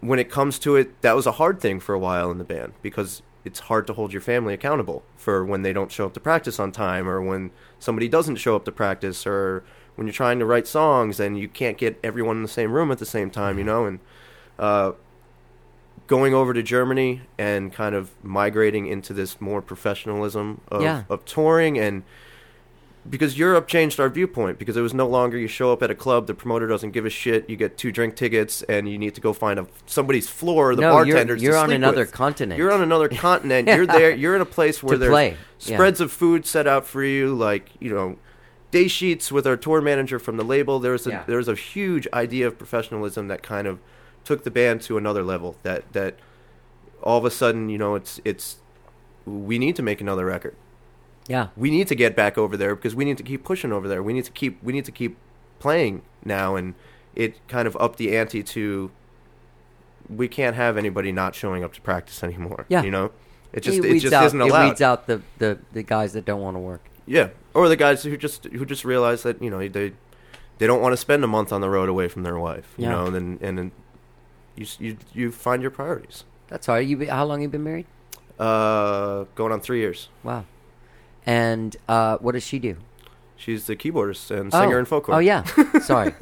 [SPEAKER 4] when it comes to it, that was a hard thing for a while in the band because it's hard to hold your family accountable for when they don't show up to practice on time, or when somebody doesn't show up to practice, or when you're trying to write songs and you can't get everyone in the same room at the same time, you know, and uh, going over to Germany and kind of migrating into this more professionalism of,
[SPEAKER 1] Yeah.
[SPEAKER 4] of touring, and because Europe changed our viewpoint, because it was no longer you show up at a club, the promoter doesn't give a shit, you get two drink tickets, and you need to go find a somebody's floor, the
[SPEAKER 1] No, you're-
[SPEAKER 4] bartenders to
[SPEAKER 1] you're on
[SPEAKER 4] sleep
[SPEAKER 1] another
[SPEAKER 4] with.
[SPEAKER 1] continent.
[SPEAKER 4] You're on another continent. You're there. You're in a place where
[SPEAKER 1] To
[SPEAKER 4] there's
[SPEAKER 1] play, yeah.
[SPEAKER 4] spreads of food set out for you, like, you know, day sheets with our tour manager from the label. There was a
[SPEAKER 1] Yeah.
[SPEAKER 4] there was a huge idea of professionalism that kind of took the band to another level. That that all of a sudden, you know, it's it's we need to make another record.
[SPEAKER 1] Yeah.
[SPEAKER 4] We need to get back over there because we need to keep pushing over there. We need to keep we need to keep playing now, and it kind of upped the ante to we can't have anybody not showing up to practice anymore.
[SPEAKER 1] Yeah.
[SPEAKER 4] You know? It just
[SPEAKER 1] it
[SPEAKER 4] it,
[SPEAKER 1] weeds
[SPEAKER 4] just
[SPEAKER 1] out,
[SPEAKER 4] isn't allowed.
[SPEAKER 1] It weeds out the, the, the guys that don't want to work.
[SPEAKER 4] Yeah. Or the guys who just who just realize that, you know, they they don't want to spend a month on the road away from their wife, you
[SPEAKER 1] Yeah.
[SPEAKER 4] know, and then and then you s- you you find your priorities.
[SPEAKER 1] That's all right. You be, how long you been married?
[SPEAKER 4] Uh going on three years.
[SPEAKER 1] Wow. And uh, what does she do?
[SPEAKER 4] She's the keyboardist and singer
[SPEAKER 1] oh.
[SPEAKER 4] in folklore.
[SPEAKER 1] Oh yeah. Sorry.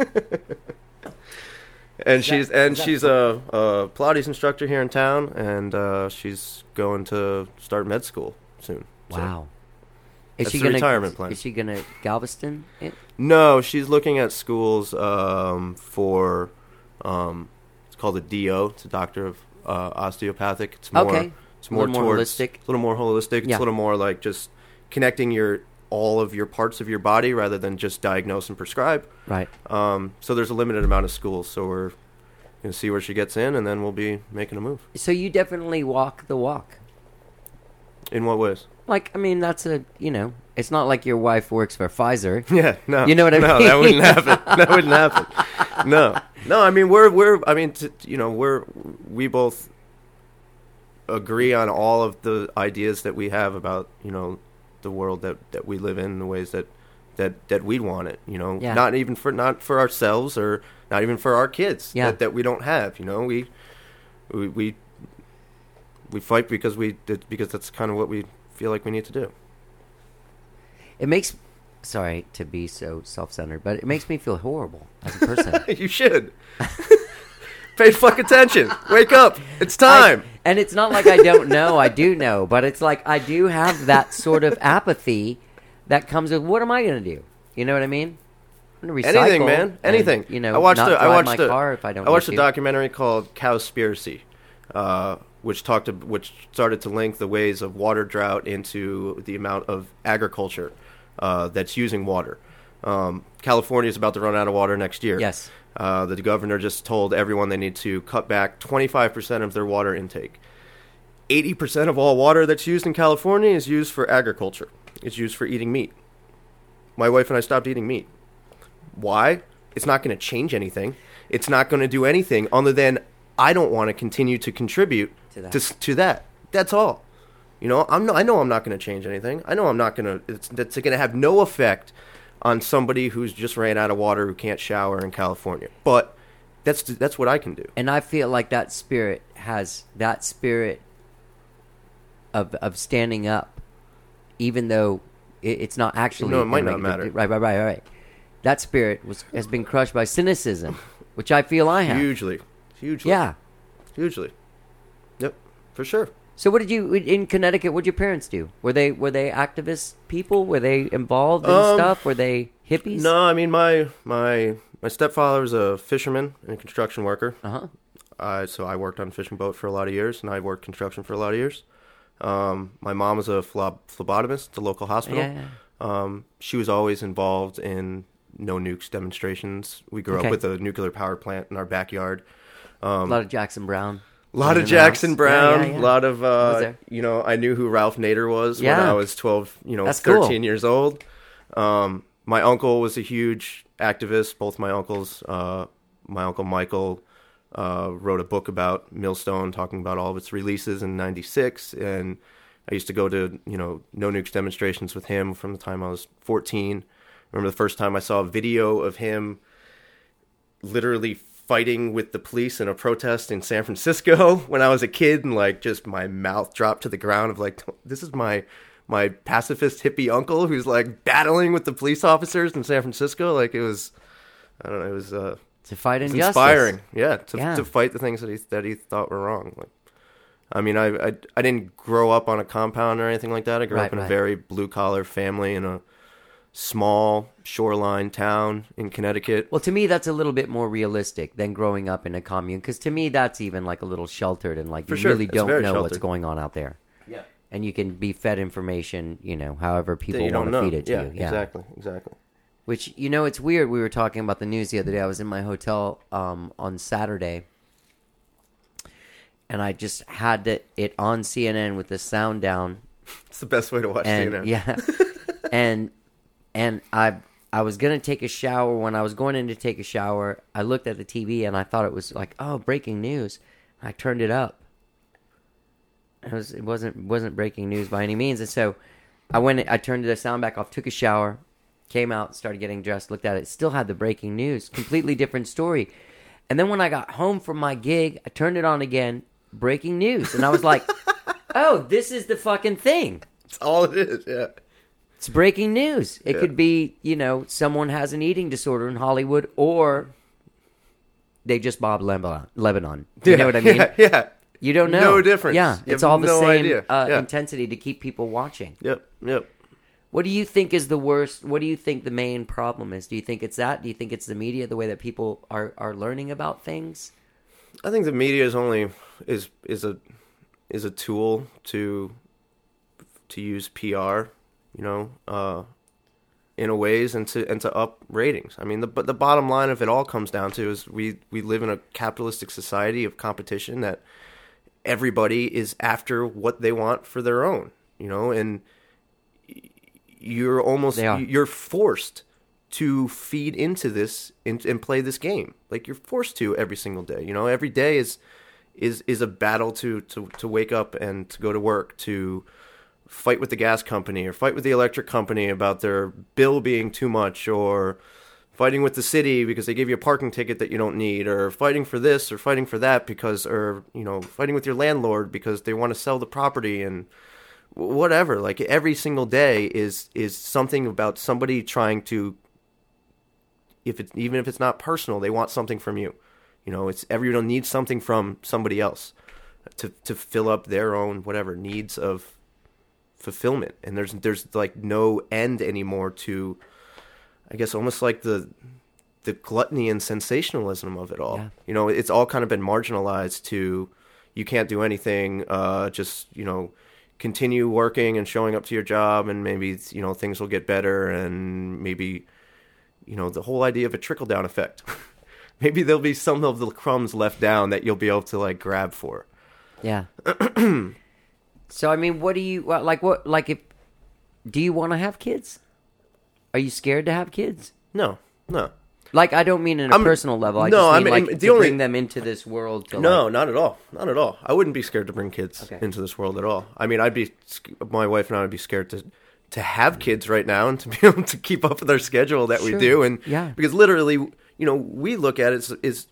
[SPEAKER 4] And she's and
[SPEAKER 1] is that
[SPEAKER 4] she's a, a Pilates instructor here in town, and uh, she's going to start med school soon. So-
[SPEAKER 1] Wow. Is
[SPEAKER 4] That's
[SPEAKER 1] she
[SPEAKER 4] the
[SPEAKER 1] gonna
[SPEAKER 4] retirement plan.
[SPEAKER 1] Is she gonna Galveston it?
[SPEAKER 4] No, she's looking at schools um, for um, it's called a D O. It's a doctor of uh, osteopathic. It's more
[SPEAKER 1] Okay.
[SPEAKER 4] it's
[SPEAKER 1] A
[SPEAKER 4] more
[SPEAKER 1] little more
[SPEAKER 4] towards
[SPEAKER 1] holistic.
[SPEAKER 4] a little more holistic. It's
[SPEAKER 1] Yeah.
[SPEAKER 4] a little more like just connecting your all of your parts of your body rather than just diagnose and prescribe.
[SPEAKER 1] Right.
[SPEAKER 4] Um, so there's a limited amount of schools. So we're gonna see where she gets in, and then we'll be making a move.
[SPEAKER 1] So you definitely walk the walk.
[SPEAKER 4] In what ways?
[SPEAKER 1] Like, I mean, that's a, you know, it's not like your wife works for Pfizer.
[SPEAKER 4] Yeah, no.
[SPEAKER 1] You know what I
[SPEAKER 4] no,
[SPEAKER 1] mean?
[SPEAKER 4] that wouldn't happen. That wouldn't happen. No. No, I mean, we're, we're, I mean, t- you know, we're, we both agree on all of the ideas that we have about, you know, the world that, that we live in, the ways that, that, that we want it, you know,
[SPEAKER 1] Yeah.
[SPEAKER 4] not even for, not for ourselves or not even for our kids
[SPEAKER 1] Yeah.
[SPEAKER 4] that, that we don't have, you know, we, we, we, we fight because we, because that's kind of what we feel like we need to do.
[SPEAKER 1] It makes, sorry to be so self-centered, but it makes me feel horrible as a person.
[SPEAKER 4] You should. Pay fuck attention. Wake up. It's time.
[SPEAKER 1] I- and it's not like I don't know, I do know, but it's like I do have that sort of apathy that comes with, what am I going to do? You know what I mean? I'm gonna recycle
[SPEAKER 4] Anything, man.
[SPEAKER 1] and,
[SPEAKER 4] Anything.
[SPEAKER 1] you know,
[SPEAKER 4] I watched
[SPEAKER 1] not
[SPEAKER 4] the, I
[SPEAKER 1] drive
[SPEAKER 4] watched
[SPEAKER 1] my
[SPEAKER 4] the,
[SPEAKER 1] car if I don't
[SPEAKER 4] I watched
[SPEAKER 1] need
[SPEAKER 4] a
[SPEAKER 1] to.
[SPEAKER 4] documentary called Cowspiracy, uh, which talked to, which started to link the ways of water drought into the amount of agriculture uh, that's using water. Um, California is about to run out of water next year.
[SPEAKER 1] Yes.
[SPEAKER 4] Uh, the governor just told everyone they need to cut back twenty-five percent of their water intake. eighty percent of all water that's used in California is used for agriculture. It's used for eating meat. My wife and I stopped eating meat. Why? It's not going to change anything. It's not going to do anything other than I don't want to continue to contribute
[SPEAKER 1] To that.
[SPEAKER 4] to, s- to that. That's all. You know, I'm no, I know I'm not going to change anything. I know I'm not going to. It's that's going to have no effect on somebody who's just ran out of water who can't shower in California. But that's that's what I can do.
[SPEAKER 1] And I feel like that spirit has that spirit of of standing up, even though it, it's not actually.
[SPEAKER 4] No, it might
[SPEAKER 1] gonna
[SPEAKER 4] not
[SPEAKER 1] make a
[SPEAKER 4] matter.
[SPEAKER 1] di- Right, right, right, right. That spirit was has been crushed by cynicism, which I feel I have.
[SPEAKER 4] Hugely, hugely,
[SPEAKER 1] Yeah.
[SPEAKER 4] hugely. Yep, for sure.
[SPEAKER 1] So what did you in Connecticut? What did your parents do? Were they were they activist people? Were they involved in
[SPEAKER 4] Um,
[SPEAKER 1] stuff? Were they hippies?
[SPEAKER 4] No, I mean my my my stepfather was a fisherman and a construction worker.
[SPEAKER 1] Uh huh.
[SPEAKER 4] Uh, so I worked on a fishing boat for a lot of years, and I worked construction for a lot of years. Um, my mom was a phleb- phlebotomist at the local hospital.
[SPEAKER 1] Yeah, yeah.
[SPEAKER 4] Um, she was always involved in no nukes demonstrations. We grew
[SPEAKER 1] Okay.
[SPEAKER 4] up with a nuclear power plant in our backyard.
[SPEAKER 1] a lot of Jackson Brown.
[SPEAKER 4] A lot
[SPEAKER 1] in
[SPEAKER 4] of
[SPEAKER 1] the house.
[SPEAKER 4] Jackson
[SPEAKER 1] Yeah,
[SPEAKER 4] Brown. A
[SPEAKER 1] yeah, yeah.
[SPEAKER 4] lot of
[SPEAKER 1] I was
[SPEAKER 4] uh,
[SPEAKER 1] there.
[SPEAKER 4] you know. I knew who Ralph Nader was
[SPEAKER 1] Yeah.
[SPEAKER 4] when I was twelve. You know,
[SPEAKER 1] That's cool.
[SPEAKER 4] thirteen years old. Um, my uncle was a huge activist. Both my uncles. Uh, my uncle Michael uh, wrote a book about Millstone, talking about all of its releases in ninety-six, and I used to go to you know no nukes demonstrations with him from the time I was fourteen. I remember the first time I saw a video of him literally fighting with the police in a protest in San Francisco when I was a kid, and like just my mouth dropped to the ground of like, this is my my pacifist hippie uncle who's like battling with the police officers in San Francisco. Like it was, I don't know, it was uh,
[SPEAKER 1] To fight
[SPEAKER 4] it was
[SPEAKER 1] injustice.
[SPEAKER 4] inspiring. Yeah, to
[SPEAKER 1] Yeah.
[SPEAKER 4] to fight the things that he that he thought were wrong. Like, I mean, I, I I didn't grow up on a compound or anything like that. I grew
[SPEAKER 1] Right,
[SPEAKER 4] up in
[SPEAKER 1] right.
[SPEAKER 4] a very blue collar family in a small shoreline town in Connecticut.
[SPEAKER 1] Well, to me, that's a little bit more realistic than growing up in a commune, because to me, that's even like a little sheltered and like
[SPEAKER 4] For
[SPEAKER 1] you
[SPEAKER 4] sure.
[SPEAKER 1] really
[SPEAKER 4] It's
[SPEAKER 1] don't know
[SPEAKER 4] very
[SPEAKER 1] what's
[SPEAKER 4] sheltered.
[SPEAKER 1] going on out there.
[SPEAKER 4] Yeah.
[SPEAKER 1] And you can be fed information, you know, however
[SPEAKER 4] That
[SPEAKER 1] people
[SPEAKER 4] you
[SPEAKER 1] want
[SPEAKER 4] don't
[SPEAKER 1] to
[SPEAKER 4] know.
[SPEAKER 1] feed it to
[SPEAKER 4] yeah,
[SPEAKER 1] you. Yeah,
[SPEAKER 4] exactly, exactly.
[SPEAKER 1] Which, you know, it's weird. We were talking about the news the other day. I was in my hotel um, on Saturday, and I just had it, it on C N N with the sound down.
[SPEAKER 4] It's the best way to watch
[SPEAKER 1] And
[SPEAKER 4] C N N.
[SPEAKER 1] yeah, and and I I was gonna take a shower. When I was going in to take a shower, I looked at the T V and I thought it was like, oh, breaking news. I turned it up. It was it wasn't wasn't breaking news by any means, and so I went. I turned the sound back off, took a shower, came out, started getting dressed, looked at it. Still had the breaking news, completely different story. And then when I got home from my gig, I turned it on again, breaking news, and I was like, oh, this is the fucking thing.
[SPEAKER 4] It's all it is. Yeah.
[SPEAKER 1] It's breaking news. It
[SPEAKER 4] Yeah.
[SPEAKER 1] could be, you know, someone has an eating disorder in Hollywood, or they just bombed Lebanon. Lebanon. You know what I mean?
[SPEAKER 4] Yeah. yeah.
[SPEAKER 1] You don't know.
[SPEAKER 4] No difference.
[SPEAKER 1] Yeah,
[SPEAKER 4] You
[SPEAKER 1] it's
[SPEAKER 4] have
[SPEAKER 1] all the
[SPEAKER 4] no
[SPEAKER 1] same
[SPEAKER 4] idea.
[SPEAKER 1] uh,
[SPEAKER 4] Yeah.
[SPEAKER 1] intensity to keep people watching.
[SPEAKER 4] Yep. Yep.
[SPEAKER 1] What do you think is the worst? What do you think the main problem is? Do you think it's that? Do you think it's the media, the way that people are, are learning about things?
[SPEAKER 4] I think the media is only is is a is a tool to to use P R, you know, uh, in a ways and to and to up ratings. I mean, the but the bottom line of it all comes down to is we we live in a capitalistic society of competition that everybody is after what they want for their own, you know, and you're almost
[SPEAKER 1] They are.
[SPEAKER 4] you're forced to feed into this and, and play this game. Like you're forced to every single day. You know, every day is is is a battle to to to wake up and to go to work, to fight with the gas company or fight with the electric company about their bill being too much, or fighting with the city because they give you a parking ticket that you don't need, or fighting for this or fighting for that because, or, you know, fighting with your landlord because they want to sell the property and whatever. Like every single day is, is something about somebody trying to, if it's, even if it's not personal, they want something from you. You know, it's everyone needs something from somebody else to, to fill up their own, whatever needs of fulfillment. And there's, there's like no end anymore to, I guess, almost like the the gluttony and sensationalism of it all.
[SPEAKER 1] Yeah.
[SPEAKER 4] You know, it's all kind of been marginalized to, you can't do anything, uh, just, you know, continue working and showing up to your job and maybe, you know, things will get better, and maybe, you know, the whole idea of a trickle-down effect. Maybe there'll be some of the crumbs left down that you'll be able to, like, grab for.
[SPEAKER 1] Yeah. So, I mean, what do you, what, like, what, like, if, do you want to have kids? Are you scared to have kids?
[SPEAKER 4] No, no.
[SPEAKER 1] Like, I don't mean in a
[SPEAKER 4] I'm-
[SPEAKER 1] personal level. I
[SPEAKER 4] no,
[SPEAKER 1] just
[SPEAKER 4] I
[SPEAKER 1] mean,
[SPEAKER 4] mean,
[SPEAKER 1] like,
[SPEAKER 4] the
[SPEAKER 1] to
[SPEAKER 4] only-
[SPEAKER 1] bring them into this world. To
[SPEAKER 4] No,
[SPEAKER 1] like,
[SPEAKER 4] not at all. Not at all. I wouldn't be scared to bring kids
[SPEAKER 1] Okay.
[SPEAKER 4] into this world at all. I mean, I'd be, my wife and I would be scared to to have kids right now and to be able to keep up with our schedule that
[SPEAKER 1] Sure.
[SPEAKER 4] we do. And
[SPEAKER 1] Yeah.
[SPEAKER 4] because literally, you know, we look at it as, is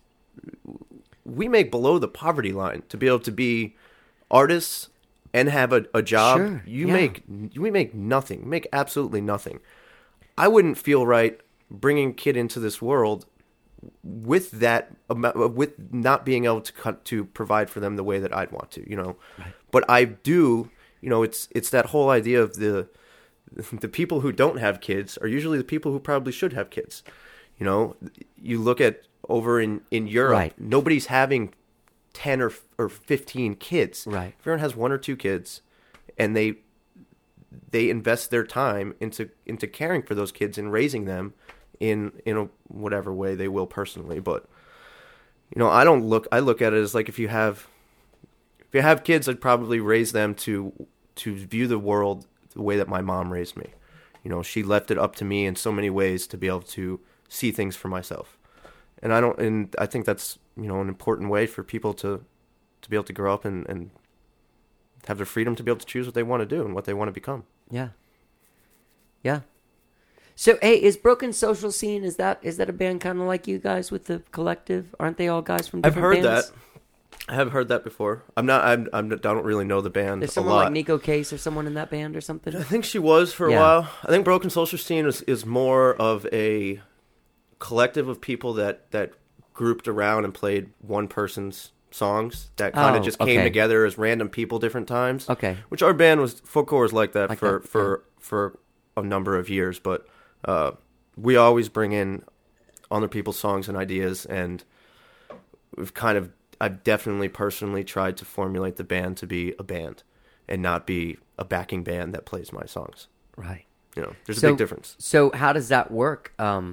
[SPEAKER 4] we make below the poverty line to be able to be artists and have a, a job.
[SPEAKER 1] Sure,
[SPEAKER 4] You
[SPEAKER 1] yeah.
[SPEAKER 4] make, we make nothing, make absolutely nothing. I wouldn't feel right bringing a kid into this world with that amount, with not being able to cut, to provide for them the way that I'd want to, you know.
[SPEAKER 1] Right.
[SPEAKER 4] But I do, you know, it's it's that whole idea of the the people who don't have kids are usually the people who probably should have kids. You know, you look at over in, in Europe,
[SPEAKER 1] Right.
[SPEAKER 4] nobody's having ten or or fifteen kids.
[SPEAKER 1] Right.
[SPEAKER 4] Everyone has one or two kids, and they they invest their time into into caring for those kids and raising them in in a, whatever way they will personally. But you know, I don't look. I look at it as like if you have if you have kids, I'd probably raise them to to view the world the way that my mom raised me. You know, she left it up to me in so many ways to be able to see things for myself. And I don't. And I think that's, you know, an important way for people to to be able to grow up and and have their freedom to be able to choose what they want to do and what they want to become.
[SPEAKER 1] Yeah. Yeah. So, hey, is Broken Social Scene, is that is that a band kind of like you guys with the collective? Aren't they all guys from
[SPEAKER 4] I've
[SPEAKER 1] different
[SPEAKER 4] heard
[SPEAKER 1] bands?
[SPEAKER 4] that. I have heard that before. I'm not. I'm. I'm I don't really know the band
[SPEAKER 1] There's
[SPEAKER 4] a
[SPEAKER 1] someone
[SPEAKER 4] lot.
[SPEAKER 1] like Nico Case or someone in that band or something?
[SPEAKER 4] I think she was for a
[SPEAKER 1] Yeah.
[SPEAKER 4] while. I think Broken Social Scene is, is more of a collective of people that, that grouped around and played one person's songs that kind of
[SPEAKER 1] Oh,
[SPEAKER 4] just came
[SPEAKER 1] okay.
[SPEAKER 4] together as random people different times.
[SPEAKER 1] Okay.
[SPEAKER 4] Which our band was, Folkcore was like that
[SPEAKER 1] Like
[SPEAKER 4] for,
[SPEAKER 1] that,
[SPEAKER 4] for, for a number of years. But uh, we always bring in other people's songs and ideas, and we've kind of, I've definitely personally tried to formulate the band to be a band and not be a backing band that plays my songs.
[SPEAKER 1] Right.
[SPEAKER 4] You know, there's
[SPEAKER 1] So-
[SPEAKER 4] a big difference.
[SPEAKER 1] So how does that work? Um,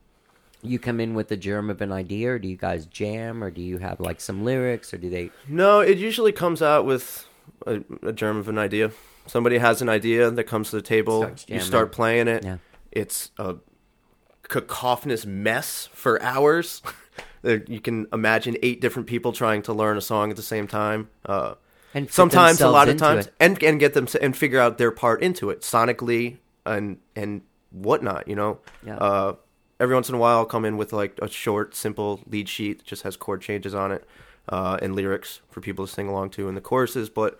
[SPEAKER 1] you come in with the germ of an idea, or do you guys jam, or do you have like some lyrics, or do they?
[SPEAKER 4] No, it usually comes out with a, a germ of an idea. Somebody has an idea that comes to the table.
[SPEAKER 1] Starts
[SPEAKER 4] You
[SPEAKER 1] jamming.
[SPEAKER 4] start playing it.
[SPEAKER 1] Yeah.
[SPEAKER 4] It's a cacophonous mess for hours. You can imagine eight different people trying to learn a song at the same time. Uh,
[SPEAKER 1] And fit
[SPEAKER 4] sometimes, a
[SPEAKER 1] themselves
[SPEAKER 4] lot of
[SPEAKER 1] into
[SPEAKER 4] times,
[SPEAKER 1] it.
[SPEAKER 4] and and get them and figure out their part into it sonically and and whatnot. You know,
[SPEAKER 1] Yeah.
[SPEAKER 4] uh, every once in a while, I'll come in with like a short, simple lead sheet that just has chord changes on it uh, and lyrics for people to sing along to in the choruses. But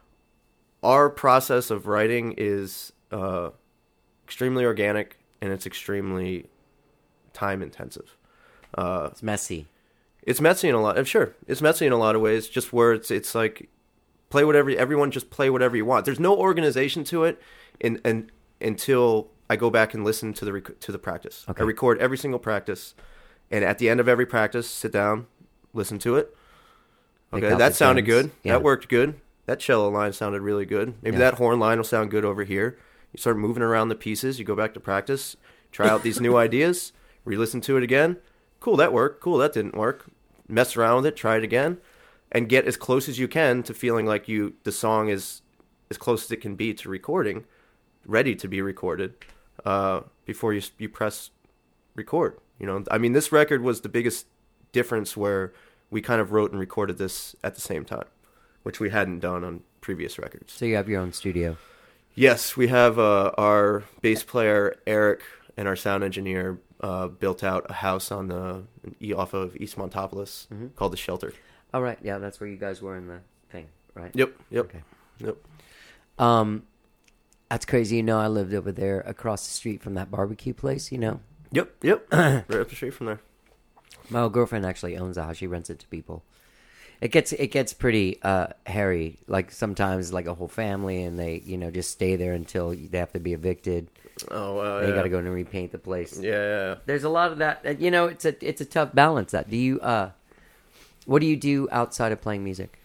[SPEAKER 4] our process of writing is uh, extremely organic, and it's extremely time intensive. Uh,
[SPEAKER 1] It's messy.
[SPEAKER 4] it's messy in a lot. Sure, it's messy in a lot of ways. Just where it's it's like play whatever. Everyone just play whatever you want. There's no organization to it, in, in, until I go back and listen to the rec- to the practice.
[SPEAKER 1] Okay.
[SPEAKER 4] I record every single practice, and at the end of every practice, sit down, listen to it.
[SPEAKER 1] Pick
[SPEAKER 4] Okay,
[SPEAKER 1] out
[SPEAKER 4] that
[SPEAKER 1] the
[SPEAKER 4] sounded
[SPEAKER 1] tones.
[SPEAKER 4] good.
[SPEAKER 1] Yeah.
[SPEAKER 4] That worked good. That cello line sounded really good. Maybe
[SPEAKER 1] Yeah.
[SPEAKER 4] that horn line will sound good over here. You start moving around the pieces. You go back to practice, try out these new ideas, re-listen to it again. Cool, that worked. Cool, that didn't work. Mess around with it, try it again, and get as close as you can to feeling like you the song is as close as it can be to recording, ready to be recorded, uh, before you you press record. You know, I mean, this record was the biggest difference where we kind of wrote and recorded this at the same time, which we hadn't done on previous records.
[SPEAKER 1] So you have your own studio.
[SPEAKER 4] Yes, we have uh, our bass player Eric and our sound engineer uh, built out a house on the e- off of East Montopolis called the Shelter.
[SPEAKER 1] All right. Yeah, that's where you guys were in the thing, right?
[SPEAKER 4] Yep, yep,
[SPEAKER 1] Okay.
[SPEAKER 4] yep.
[SPEAKER 1] Um, that's crazy. You know, I lived over there across the street from that barbecue place. You know,
[SPEAKER 4] Yep, yep. right up the street from there.
[SPEAKER 1] my old girlfriend actually owns a house. She rents it to people. It gets it gets pretty uh, hairy. Like sometimes, like a whole family, and they you know just stay there until they have to be evicted.
[SPEAKER 4] Oh, uh,
[SPEAKER 1] They
[SPEAKER 4] yeah.
[SPEAKER 1] got to go and repaint the place.
[SPEAKER 4] Yeah, yeah, yeah.
[SPEAKER 1] There's a lot of that. uh, You know, it's a it's a tough balance. That do you uh, what do you do outside of playing music?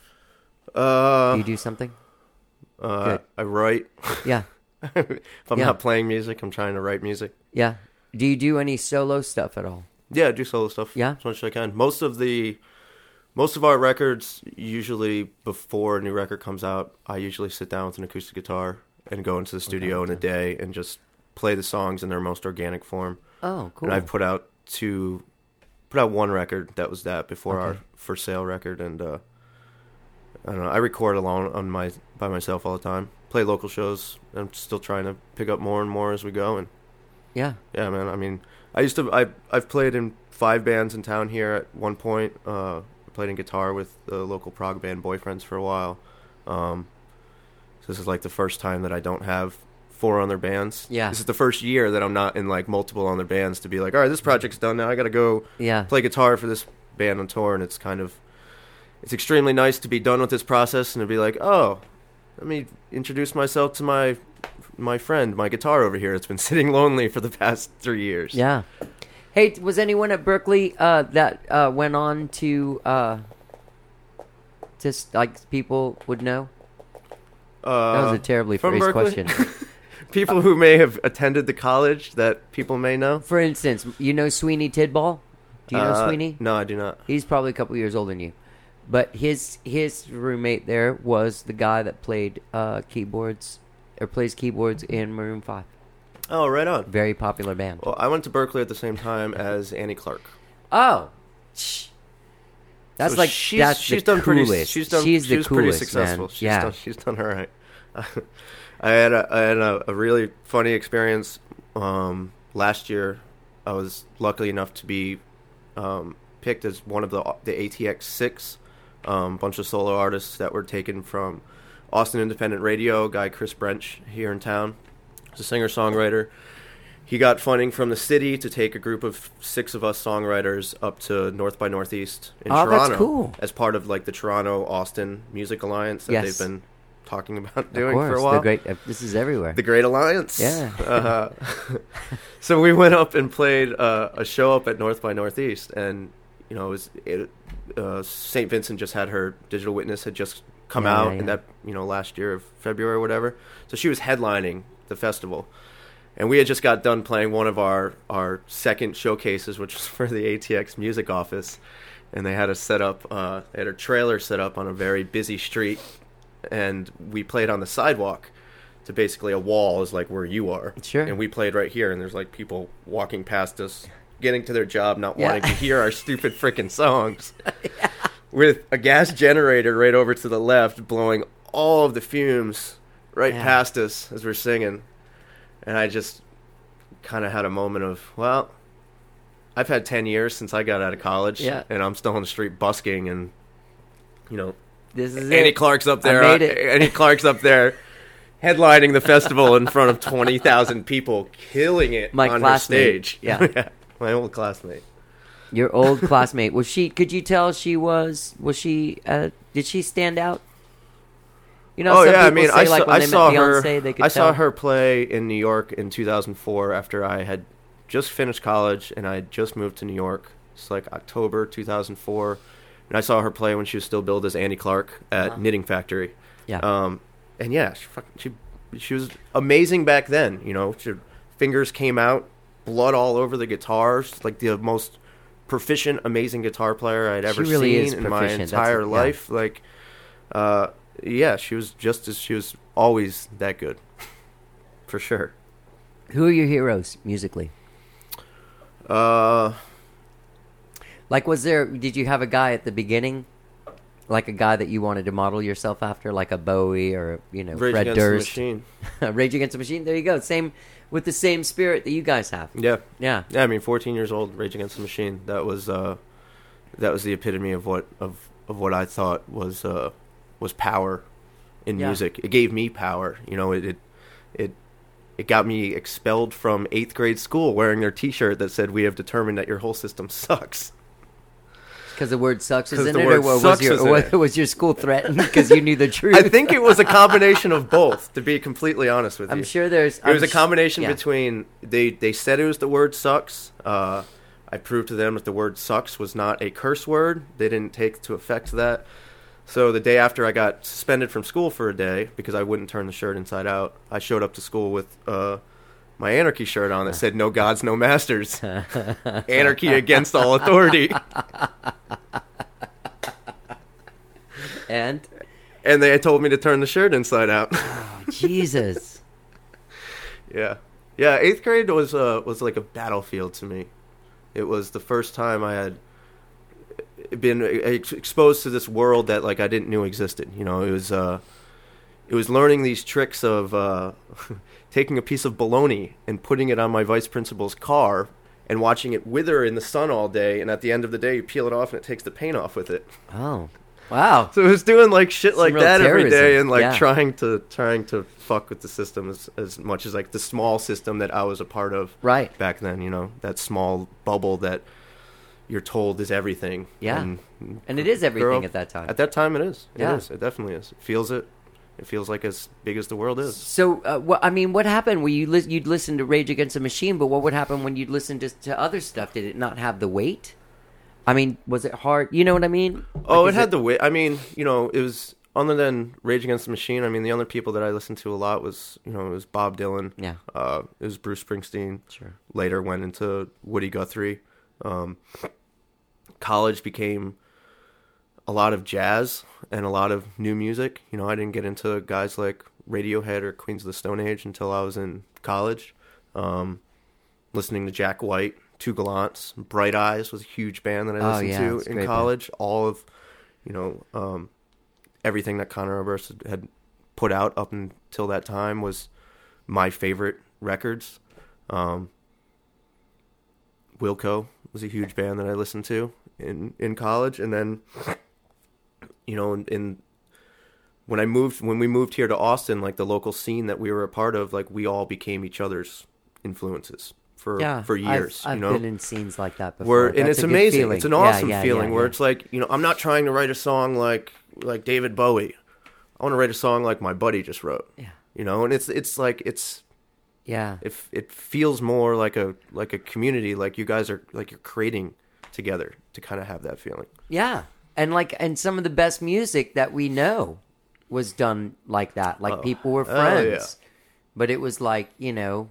[SPEAKER 4] Uh,
[SPEAKER 1] Do you do something?
[SPEAKER 4] uh,
[SPEAKER 1] good.
[SPEAKER 4] I write.
[SPEAKER 1] Yeah,
[SPEAKER 4] If I'm
[SPEAKER 1] Yeah.
[SPEAKER 4] not playing music, I'm trying to write music.
[SPEAKER 1] yeah. Do you do any solo stuff at all?
[SPEAKER 4] Yeah, I do solo stuff.
[SPEAKER 1] Yeah?
[SPEAKER 4] as much as I can. Most of the, most of our records, usually before a new record comes out, I usually sit down with an acoustic guitar and go into the studio in a day and just play the songs in their most organic form.
[SPEAKER 1] Oh, cool.
[SPEAKER 4] And I've put out two, put out one record that was that before our
[SPEAKER 1] Okay.
[SPEAKER 4] for sale record, and uh, I don't know. I record alone on my by myself all the time. Play local shows. I'm still trying to pick up more and more as we go, and
[SPEAKER 1] Yeah.
[SPEAKER 4] yeah, man. I mean, I used to. I I've played in five bands in town here at one point. Uh, I played in guitar with the local prog band Boyfriends for a while. Um, so this is like the first time that I don't have four other bands.
[SPEAKER 1] Yeah.
[SPEAKER 4] This is the first year that I'm not in like multiple other bands to be like, all right, this project's done now. I got to go
[SPEAKER 1] Yeah.
[SPEAKER 4] play guitar for this band on tour, and it's kind of, it's extremely nice to be done with this process and to be like, oh, let me introduce myself to my my friend, my guitar over here. It's been sitting lonely for the past three years.
[SPEAKER 1] Yeah. Hey, was anyone at Berkeley uh, that uh, went on to uh, just like people would know?
[SPEAKER 4] Uh,
[SPEAKER 1] That was a terribly
[SPEAKER 4] from
[SPEAKER 1] phrased
[SPEAKER 4] Berkeley?
[SPEAKER 1] question.
[SPEAKER 4] people who may have attended the college that people may know.
[SPEAKER 1] For instance, you know Sweeney Tidball? Do you know
[SPEAKER 4] Uh,
[SPEAKER 1] Sweeney?
[SPEAKER 4] No, I do not.
[SPEAKER 1] He's probably a couple years older than you. But his his roommate there was the guy that played uh, keyboards or plays keyboards in Maroon five.
[SPEAKER 4] Oh, right on.
[SPEAKER 1] Very popular band.
[SPEAKER 4] Well, I went to Berkeley at the same time as Annie Clark.
[SPEAKER 1] Oh, Shh. that's
[SPEAKER 4] So
[SPEAKER 1] like
[SPEAKER 4] she's,
[SPEAKER 1] that's
[SPEAKER 4] she's
[SPEAKER 1] the
[SPEAKER 4] done pretty.
[SPEAKER 1] coolest.
[SPEAKER 4] She's done.
[SPEAKER 1] She's the
[SPEAKER 4] she's pretty
[SPEAKER 1] coolest,
[SPEAKER 4] successful.
[SPEAKER 1] man.
[SPEAKER 4] She's
[SPEAKER 1] Yeah.
[SPEAKER 4] done, she's done all right. I had a I had a, a really funny experience um, last year, I was lucky enough to be um, picked as one of the the A T X six, um, bunch of solo artists that were taken from Austin Independent Radio. Guy Chris Brench here in town, he's a singer-songwriter. He got funding from the city to take a group of six of us songwriters up to North by Northeast in
[SPEAKER 1] Oh,
[SPEAKER 4] Toronto.
[SPEAKER 1] that's cool.
[SPEAKER 4] As part of like the Toronto Austin Music Alliance that
[SPEAKER 1] Yes.
[SPEAKER 4] they've been talking about
[SPEAKER 1] Of
[SPEAKER 4] doing
[SPEAKER 1] course,
[SPEAKER 4] for a while.
[SPEAKER 1] the great. Uh, this is everywhere.
[SPEAKER 4] The Great Alliance.
[SPEAKER 1] Yeah.
[SPEAKER 4] uh, so we went up and played uh, a show up at North by Northeast, and you know, it was it, uh, Saint Vincent just had her Digital Witness had just come
[SPEAKER 1] Yeah,
[SPEAKER 4] out
[SPEAKER 1] yeah,
[SPEAKER 4] in
[SPEAKER 1] yeah.
[SPEAKER 4] that you know last year of February or whatever. So she was headlining the festival, and we had just got done playing one of our our second showcases, which was for the A T X Music Office, and they had us set up. Uh, they had a trailer set up on a very busy street. And we played on the sidewalk to basically a wall is like where you are.
[SPEAKER 1] Sure.
[SPEAKER 4] And we played right here, and there's like people walking past us, getting to their job, not
[SPEAKER 1] Yeah.
[SPEAKER 4] wanting to hear our stupid freaking songs. Yeah. With a gas generator right over to the left, blowing all of the fumes right
[SPEAKER 1] Yeah.
[SPEAKER 4] past us as we're singing. And I just kind of had a moment of, well, I've had ten years since I got out of college,
[SPEAKER 1] Yeah.
[SPEAKER 4] and I'm still on the street busking, and, you know,
[SPEAKER 1] This is
[SPEAKER 4] Andy
[SPEAKER 1] it.
[SPEAKER 4] Clark's up
[SPEAKER 1] I
[SPEAKER 4] there.
[SPEAKER 1] made
[SPEAKER 4] uh,
[SPEAKER 1] it.
[SPEAKER 4] Andy Clark's up there, headlining the festival in front of twenty thousand people, killing it
[SPEAKER 1] My
[SPEAKER 4] on
[SPEAKER 1] classmate.
[SPEAKER 4] her stage.
[SPEAKER 1] Yeah.
[SPEAKER 4] My old classmate.
[SPEAKER 1] Your old classmate. Was she? Could you tell she was? Was she? Uh, did she stand out? You know,
[SPEAKER 4] oh
[SPEAKER 1] some
[SPEAKER 4] yeah, I
[SPEAKER 1] people
[SPEAKER 4] mean,
[SPEAKER 1] say,
[SPEAKER 4] I
[SPEAKER 1] like,
[SPEAKER 4] saw,
[SPEAKER 1] when
[SPEAKER 4] I
[SPEAKER 1] they
[SPEAKER 4] saw
[SPEAKER 1] met
[SPEAKER 4] her.
[SPEAKER 1] Beyonce, they could
[SPEAKER 4] I saw
[SPEAKER 1] tell.
[SPEAKER 4] her play in New York in two thousand four after I had just finished college and I had just moved to New York. It's like October two thousand four, and I saw her play when she was still billed as Andy Clark at
[SPEAKER 1] Uh-huh.
[SPEAKER 4] Knitting Factory.
[SPEAKER 1] Yeah.
[SPEAKER 4] Um, and yeah, she, fucking, she she was amazing back then. You know, her fingers came out, blood all over the guitars, like the most proficient, amazing guitar player I'd ever
[SPEAKER 1] She really
[SPEAKER 4] seen
[SPEAKER 1] is
[SPEAKER 4] in my
[SPEAKER 1] proficient. That's-
[SPEAKER 4] entire
[SPEAKER 1] yeah.
[SPEAKER 4] life. Like, uh, yeah, she was just as she was always that good, for sure.
[SPEAKER 1] Who are your heroes musically?
[SPEAKER 4] Uh,
[SPEAKER 1] Like, was there? Did you have a guy at the beginning, like a guy that you wanted to model yourself after, like a Bowie or you know
[SPEAKER 4] Rage
[SPEAKER 1] Fred
[SPEAKER 4] Against the
[SPEAKER 1] Durst?
[SPEAKER 4] Machine.
[SPEAKER 1] Rage Against the Machine. There you go. Same with the same spirit that you guys have.
[SPEAKER 4] Yeah,
[SPEAKER 1] Yeah.
[SPEAKER 4] yeah. I mean, fourteen years old, Rage Against the Machine. That was uh, that was the epitome of what of of what I thought was uh was power in
[SPEAKER 1] Yeah.
[SPEAKER 4] music. It gave me power. You know, it it it, it got me expelled from eighth grade school wearing their T-shirt that said, "We have determined that your whole system sucks."
[SPEAKER 1] Because the word sucks was
[SPEAKER 4] 'Cause
[SPEAKER 1] in
[SPEAKER 4] the
[SPEAKER 1] it,
[SPEAKER 4] word
[SPEAKER 1] or was
[SPEAKER 4] sucks
[SPEAKER 1] your
[SPEAKER 4] was in
[SPEAKER 1] or
[SPEAKER 4] it.
[SPEAKER 1] was your school threatened because you knew the truth?
[SPEAKER 4] I think it was a combination of both. To be completely honest with you,
[SPEAKER 1] I'm sure there's.
[SPEAKER 4] It was
[SPEAKER 1] I'm
[SPEAKER 4] a combination
[SPEAKER 1] sh- yeah.
[SPEAKER 4] between they they said it was the word sucks. Uh, I proved to them that the word sucks was not a curse word. They didn't take to effect that. So the day after I got suspended from school for a day because I wouldn't turn the shirt inside out, I showed up to school with uh, my Anarchy shirt on that said "No gods, no masters." Anarchy against all authority.
[SPEAKER 1] And
[SPEAKER 4] And they told me to turn the shirt inside out.
[SPEAKER 1] Jesus,
[SPEAKER 4] Yeah, yeah. Eighth grade was uh, was like a battlefield to me. It was the first time I had been ex- exposed to this world that like I didn't know existed. You know, it was uh, it was learning these tricks of uh, taking a piece of bologna and putting it on my vice principal's car and watching it wither in the sun all day. And at the end of the day, you peel it off and it takes the paint off with it.
[SPEAKER 1] oh, wow.
[SPEAKER 4] So it was doing like shit
[SPEAKER 1] Some
[SPEAKER 4] like
[SPEAKER 1] real
[SPEAKER 4] that every day,
[SPEAKER 1] terrorism,
[SPEAKER 4] and like
[SPEAKER 1] yeah.
[SPEAKER 4] trying to trying to fuck with the system as as much as like the small system that I was a part of
[SPEAKER 1] Right.
[SPEAKER 4] back then. You know, that small bubble that you're told is everything.
[SPEAKER 1] Yeah.
[SPEAKER 4] and,
[SPEAKER 1] And it is everything
[SPEAKER 4] grow up-
[SPEAKER 1] at that time.
[SPEAKER 4] At that time, it is. It
[SPEAKER 1] Yeah.
[SPEAKER 4] is. It definitely is. It feels it. It feels like as big as the world is.
[SPEAKER 1] So, uh, what I mean, what happened? Where you li- you'd listen to Rage Against the Machine, but what would happen when you'd listen to, to other stuff? Did it not have the weight? I mean, was it hard? You know what I mean?
[SPEAKER 4] Oh,
[SPEAKER 1] Like,
[SPEAKER 4] it
[SPEAKER 1] is
[SPEAKER 4] had the way. I mean, you know, it was other than Rage Against the Machine. I mean, the other people that I listened to a lot was, you know, it was Bob Dylan.
[SPEAKER 1] Yeah.
[SPEAKER 4] Uh, it was Bruce Springsteen.
[SPEAKER 1] Sure.
[SPEAKER 4] Later went into Woody Guthrie. Um, college became a lot of jazz and a lot of new music. You know, I didn't get into guys like Radiohead or Queens of the Stone Age until I was in college. Um, listening to Jack White, Two Gallants, Bright Eyes was a huge band that I
[SPEAKER 1] Oh,
[SPEAKER 4] listened
[SPEAKER 1] yeah,
[SPEAKER 4] to
[SPEAKER 1] it's a
[SPEAKER 4] in
[SPEAKER 1] great
[SPEAKER 4] college. All of, you know, um, everything that Conor Oberst had put out up until that time was my favorite records. Um, Wilco was a huge band that I listened to in, in college. And then, you know, in, in when I moved, when we moved here to Austin, like the local scene that we were a part of, like we all became each other's influences for
[SPEAKER 1] Yeah,
[SPEAKER 4] for years.
[SPEAKER 1] I've, I've
[SPEAKER 4] you know,
[SPEAKER 1] been in scenes like that before.
[SPEAKER 4] where and
[SPEAKER 1] That's
[SPEAKER 4] it's
[SPEAKER 1] a good
[SPEAKER 4] amazing.
[SPEAKER 1] feeling.
[SPEAKER 4] It's an
[SPEAKER 1] Yeah,
[SPEAKER 4] awesome
[SPEAKER 1] yeah,
[SPEAKER 4] feeling
[SPEAKER 1] yeah,
[SPEAKER 4] where
[SPEAKER 1] yeah.
[SPEAKER 4] it's like, you know, I'm not trying to write a song like like David Bowie. I want to write a song like my buddy just wrote.
[SPEAKER 1] Yeah.
[SPEAKER 4] You know, and it's it's like it's
[SPEAKER 1] Yeah.
[SPEAKER 4] it it feels more like a like a community, like you guys are like you're creating together to kind of have that feeling.
[SPEAKER 1] Yeah. And like and some of the best music that we know was done like that. Like
[SPEAKER 4] Oh.
[SPEAKER 1] people were
[SPEAKER 4] Oh,
[SPEAKER 1] friends.
[SPEAKER 4] yeah.
[SPEAKER 1] But it was like, you know,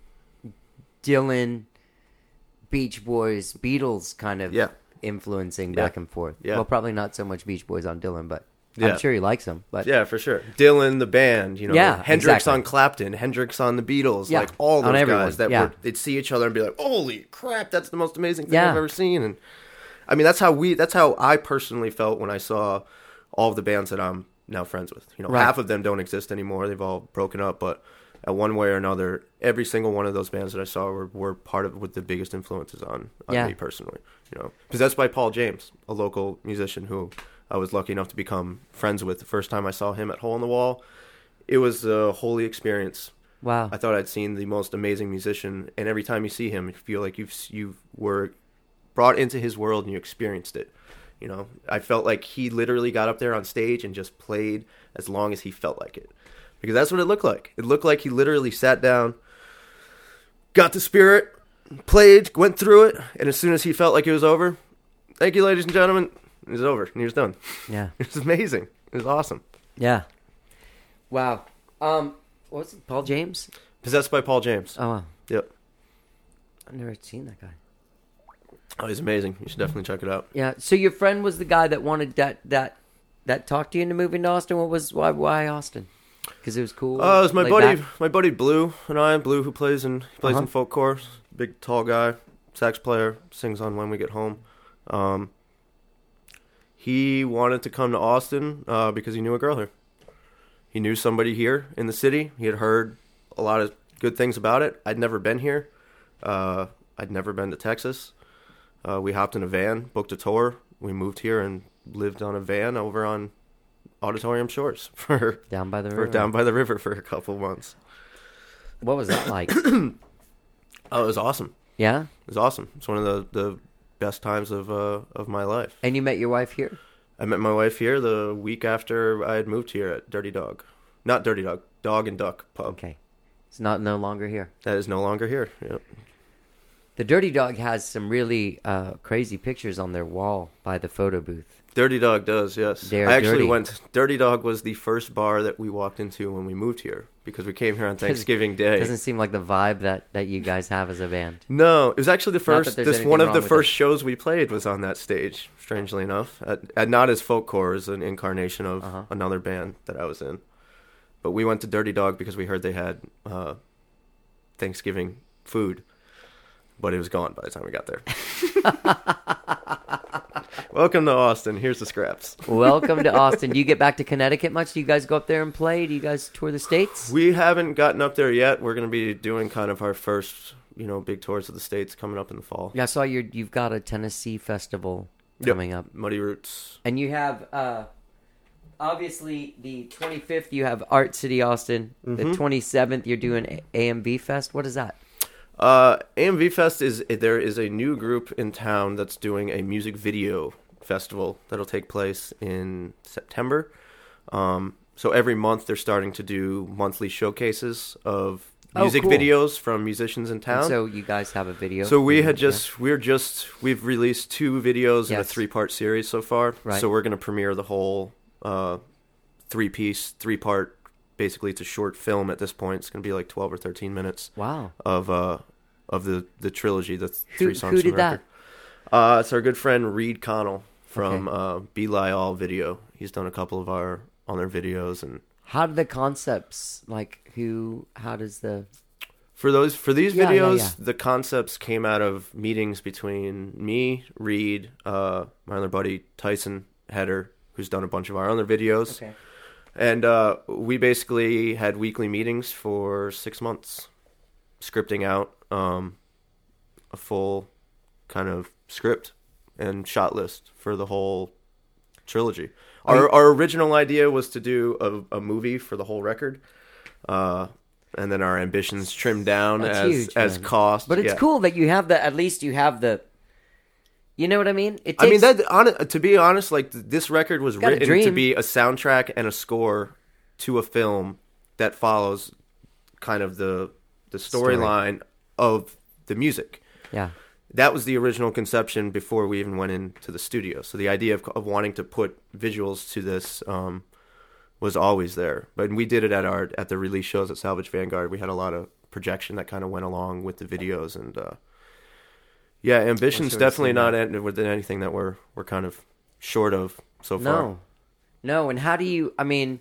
[SPEAKER 1] Dylan, Beach Boys, Beatles kind of
[SPEAKER 4] Yeah.
[SPEAKER 1] influencing
[SPEAKER 4] Yeah.
[SPEAKER 1] back and forth.
[SPEAKER 4] Yeah.
[SPEAKER 1] Well, probably not so much Beach Boys on Dylan, but
[SPEAKER 4] Yeah.
[SPEAKER 1] I'm sure he likes them. But
[SPEAKER 4] Yeah, for sure. Dylan, the band, you know,
[SPEAKER 1] Yeah,
[SPEAKER 4] Hendrix
[SPEAKER 1] exactly.
[SPEAKER 4] on Clapton, Hendrix on the Beatles,
[SPEAKER 1] Yeah,
[SPEAKER 4] like all
[SPEAKER 1] on
[SPEAKER 4] those
[SPEAKER 1] everyone,
[SPEAKER 4] guys that
[SPEAKER 1] yeah.
[SPEAKER 4] were, they'd see each other and be like, "Holy crap, that's the most amazing thing
[SPEAKER 1] Yeah.
[SPEAKER 4] I've ever seen." And I mean, that's how we, that's how I personally felt when I saw all of the bands that I'm now friends with. You know,
[SPEAKER 1] Right.
[SPEAKER 4] half of them don't exist anymore; they've all broken up. But at one way or another, every single one of those bands that I saw were, were part of with the biggest influences on, on
[SPEAKER 1] Yeah.
[SPEAKER 4] me personally. You know, Possessed by Paul James, a local musician who I was lucky enough to become friends with the first time I saw him at Hole in the Wall. It was a holy experience.
[SPEAKER 1] wow.
[SPEAKER 4] I thought I'd seen the most amazing musician, and every time you see him, you feel like you've you were brought into his world and you experienced it. You know, I felt like he literally got up there on stage and just played as long as he felt like it, because that's what it looked like. It looked like he literally sat down, got the spirit, played, went through it, and as soon as he felt like it was over, thank you, ladies and gentlemen, it was over and he was done.
[SPEAKER 1] Yeah.
[SPEAKER 4] It was amazing. It was awesome.
[SPEAKER 1] Yeah. Wow. Um, what's it? Paul James?
[SPEAKER 4] Possessed by Paul James.
[SPEAKER 1] Oh, wow.
[SPEAKER 4] Yep.
[SPEAKER 1] I've never seen that guy.
[SPEAKER 4] Oh, he's amazing. You should definitely check it out.
[SPEAKER 1] Yeah. So your friend was the guy that wanted that that that talked to you into moving to Austin. What was why why Austin? Because it was cool.
[SPEAKER 4] Oh, it was my
[SPEAKER 1] laid
[SPEAKER 4] buddy,
[SPEAKER 1] back?
[SPEAKER 4] my buddy Blue and I. Blue, who plays in he plays
[SPEAKER 1] Uh-huh.
[SPEAKER 4] in folk core, big tall guy, sax player, sings on When We Get Home. Um, he wanted to come to Austin uh, because he knew a girl here. He knew somebody here in the city. He had heard a lot of good things about it. I'd never been here. Uh, I'd never been to Texas. Uh, we hopped in a van, booked a tour. We moved here and lived on a van over on Auditorium Shores for
[SPEAKER 1] Down by the
[SPEAKER 4] for
[SPEAKER 1] river.
[SPEAKER 4] down by the river for a couple months.
[SPEAKER 1] What was that like?
[SPEAKER 4] Oh, it was awesome.
[SPEAKER 1] Yeah.
[SPEAKER 4] It was awesome. It's one of the, the best times of uh, of my life.
[SPEAKER 1] And you met your wife here?
[SPEAKER 4] I met my wife here the week after I had moved here at Dirty Dog. Not Dirty Dog, Dog and Duck Pub.
[SPEAKER 1] Okay. It's not no longer here.
[SPEAKER 4] That is no longer here. Yep.
[SPEAKER 1] The Dirty Dog has some really uh, crazy pictures on their wall by the photo booth.
[SPEAKER 4] Dirty Dog does, yes.
[SPEAKER 1] They're
[SPEAKER 4] I actually
[SPEAKER 1] dirty.
[SPEAKER 4] went. Dirty Dog was the first bar that we walked into when we moved here because we came here on Thanksgiving Day.
[SPEAKER 1] Doesn't seem like the vibe that, that you guys have as a band.
[SPEAKER 4] No, it was actually the
[SPEAKER 1] Not
[SPEAKER 4] first.
[SPEAKER 1] that there's
[SPEAKER 4] This
[SPEAKER 1] anything
[SPEAKER 4] one of
[SPEAKER 1] wrong
[SPEAKER 4] the
[SPEAKER 1] with
[SPEAKER 4] first
[SPEAKER 1] it.
[SPEAKER 4] shows we played was on that stage. Strangely enough, at, at not as folk core as an incarnation of
[SPEAKER 1] Uh-huh.
[SPEAKER 4] another band that I was in. But we went to Dirty Dog because we heard they had uh, Thanksgiving food, but it was gone by the time we got there. Welcome to Austin. Here's the scraps.
[SPEAKER 1] Welcome to Austin. Do you get back to Connecticut much? Do you guys go up there and play? Do you guys tour the States?
[SPEAKER 4] We haven't gotten up there yet. We're going to be doing kind of our first, you know, big tours of the States coming up in the fall.
[SPEAKER 1] Yeah, I saw you you've got a Tennessee festival
[SPEAKER 4] Yep.
[SPEAKER 1] coming up.
[SPEAKER 4] Muddy Roots.
[SPEAKER 1] And you have, uh, obviously, the twenty-fifth, you have Art City Austin.
[SPEAKER 4] Mm-hmm.
[SPEAKER 1] The twenty-seventh, you're doing A- AMV Fest. What is that?
[SPEAKER 4] Uh, A M V Fest is there is a new group in town that's doing a music video festival that'll take place in September. Um, so every month they're starting to do monthly showcases of
[SPEAKER 1] Oh,
[SPEAKER 4] music
[SPEAKER 1] cool.
[SPEAKER 4] videos from musicians in
[SPEAKER 1] And
[SPEAKER 4] town.
[SPEAKER 1] so you guys have a video.
[SPEAKER 4] So we
[SPEAKER 1] Yeah,
[SPEAKER 4] had just we're just we've released two videos in a
[SPEAKER 1] Yes.
[SPEAKER 4] three part series so far.
[SPEAKER 1] Right.
[SPEAKER 4] So we're gonna premiere the whole uh, three piece, three part. Basically, it's a short film at this point. It's gonna be like twelve or thirteen minutes
[SPEAKER 1] yeah. Wow.
[SPEAKER 4] of uh of the the trilogy. The th-
[SPEAKER 1] Who-
[SPEAKER 4] three songs.
[SPEAKER 1] who
[SPEAKER 4] from
[SPEAKER 1] did
[SPEAKER 4] the
[SPEAKER 1] that?
[SPEAKER 4] record. Uh, it's our good friend Reed Connell from
[SPEAKER 1] Okay.
[SPEAKER 4] uh, Belial Video. He's done a couple of our on their videos, and
[SPEAKER 1] How do the concepts, like, who, how does the,
[SPEAKER 4] for those for these
[SPEAKER 1] Yeah, yeah,
[SPEAKER 4] videos,
[SPEAKER 1] yeah.
[SPEAKER 4] the concepts came out of meetings between me, Reed, uh, my other buddy Tyson Header, who's done a bunch of our other videos,
[SPEAKER 1] okay.
[SPEAKER 4] and uh, we basically had weekly meetings for six months, scripting out um, a full kind of script and shot list for the whole trilogy. Our our original idea was to do a, a movie for the whole record, uh, and then our ambitions trimmed down
[SPEAKER 1] That's
[SPEAKER 4] as
[SPEAKER 1] huge,
[SPEAKER 4] as
[SPEAKER 1] man.
[SPEAKER 4] cost.
[SPEAKER 1] But it's
[SPEAKER 4] Yeah.
[SPEAKER 1] cool that you have the. At least you have the. You know what I mean? It
[SPEAKER 4] I mean,
[SPEAKER 1] takes-
[SPEAKER 4] that on, to be honest, like th- this record was
[SPEAKER 1] Got a
[SPEAKER 4] written to
[SPEAKER 1] dream.
[SPEAKER 4] be a soundtrack and a score to a film that follows kind of the the
[SPEAKER 1] Story.
[SPEAKER 4] storyline of the music.
[SPEAKER 1] Yeah.
[SPEAKER 4] That was the original conception before we even went into the studio. So the idea of, of wanting to put visuals to this um, was always there. But we did it at our at the release shows at Salvage Vanguard. We had a lot of projection that kind of went along with the videos, and uh, yeah, ambition's
[SPEAKER 1] sure to
[SPEAKER 4] definitely
[SPEAKER 1] see
[SPEAKER 4] not
[SPEAKER 1] that.
[SPEAKER 4] en- within anything that we're we're kind of short of so far.
[SPEAKER 1] No. No, and how do you I mean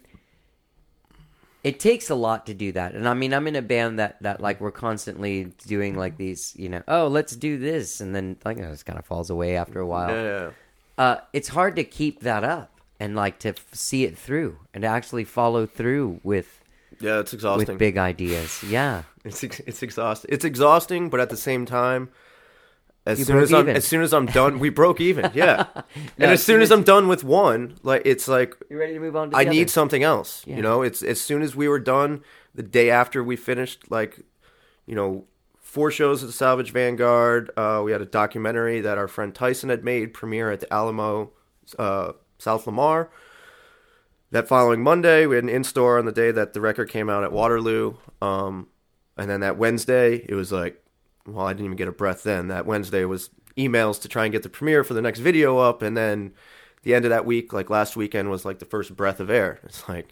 [SPEAKER 1] it takes a lot to do that. And I mean I'm in a band that, that like we're constantly doing like these, you know, oh, let's do this, and then like it just kind of falls away after a while.
[SPEAKER 4] Yeah,
[SPEAKER 1] Uh it's hard to keep that up and like to f- see it through and to actually follow through with
[SPEAKER 4] yeah, it's exhausting.
[SPEAKER 1] with big ideas. Yeah.
[SPEAKER 4] It's ex- it's exhausting. It's exhausting, but at the same time, as
[SPEAKER 1] You
[SPEAKER 4] soon
[SPEAKER 1] broke
[SPEAKER 4] as I'm
[SPEAKER 1] even.
[SPEAKER 4] as soon as I'm done, we broke even. Yeah,
[SPEAKER 1] No,
[SPEAKER 4] and as soon as I'm done with one, like it's like
[SPEAKER 1] You ready to move on to the
[SPEAKER 4] I
[SPEAKER 1] other?
[SPEAKER 4] need something else.
[SPEAKER 1] Yeah.
[SPEAKER 4] You know, it's as soon as we were done, the day after we finished, like, you know, four shows at the Salvage Vanguard. Uh, we had a documentary that our friend Tyson had made premiere at the Alamo, uh, South Lamar. That following Monday, we had an in-store on the day that the record came out at Waterloo. Um, and then that Wednesday, it was like, well, I didn't even get a breath then. That Wednesday was emails to try and get the premiere for the next video up. And then the end of that week, like last weekend, was like the first breath of air. It's like,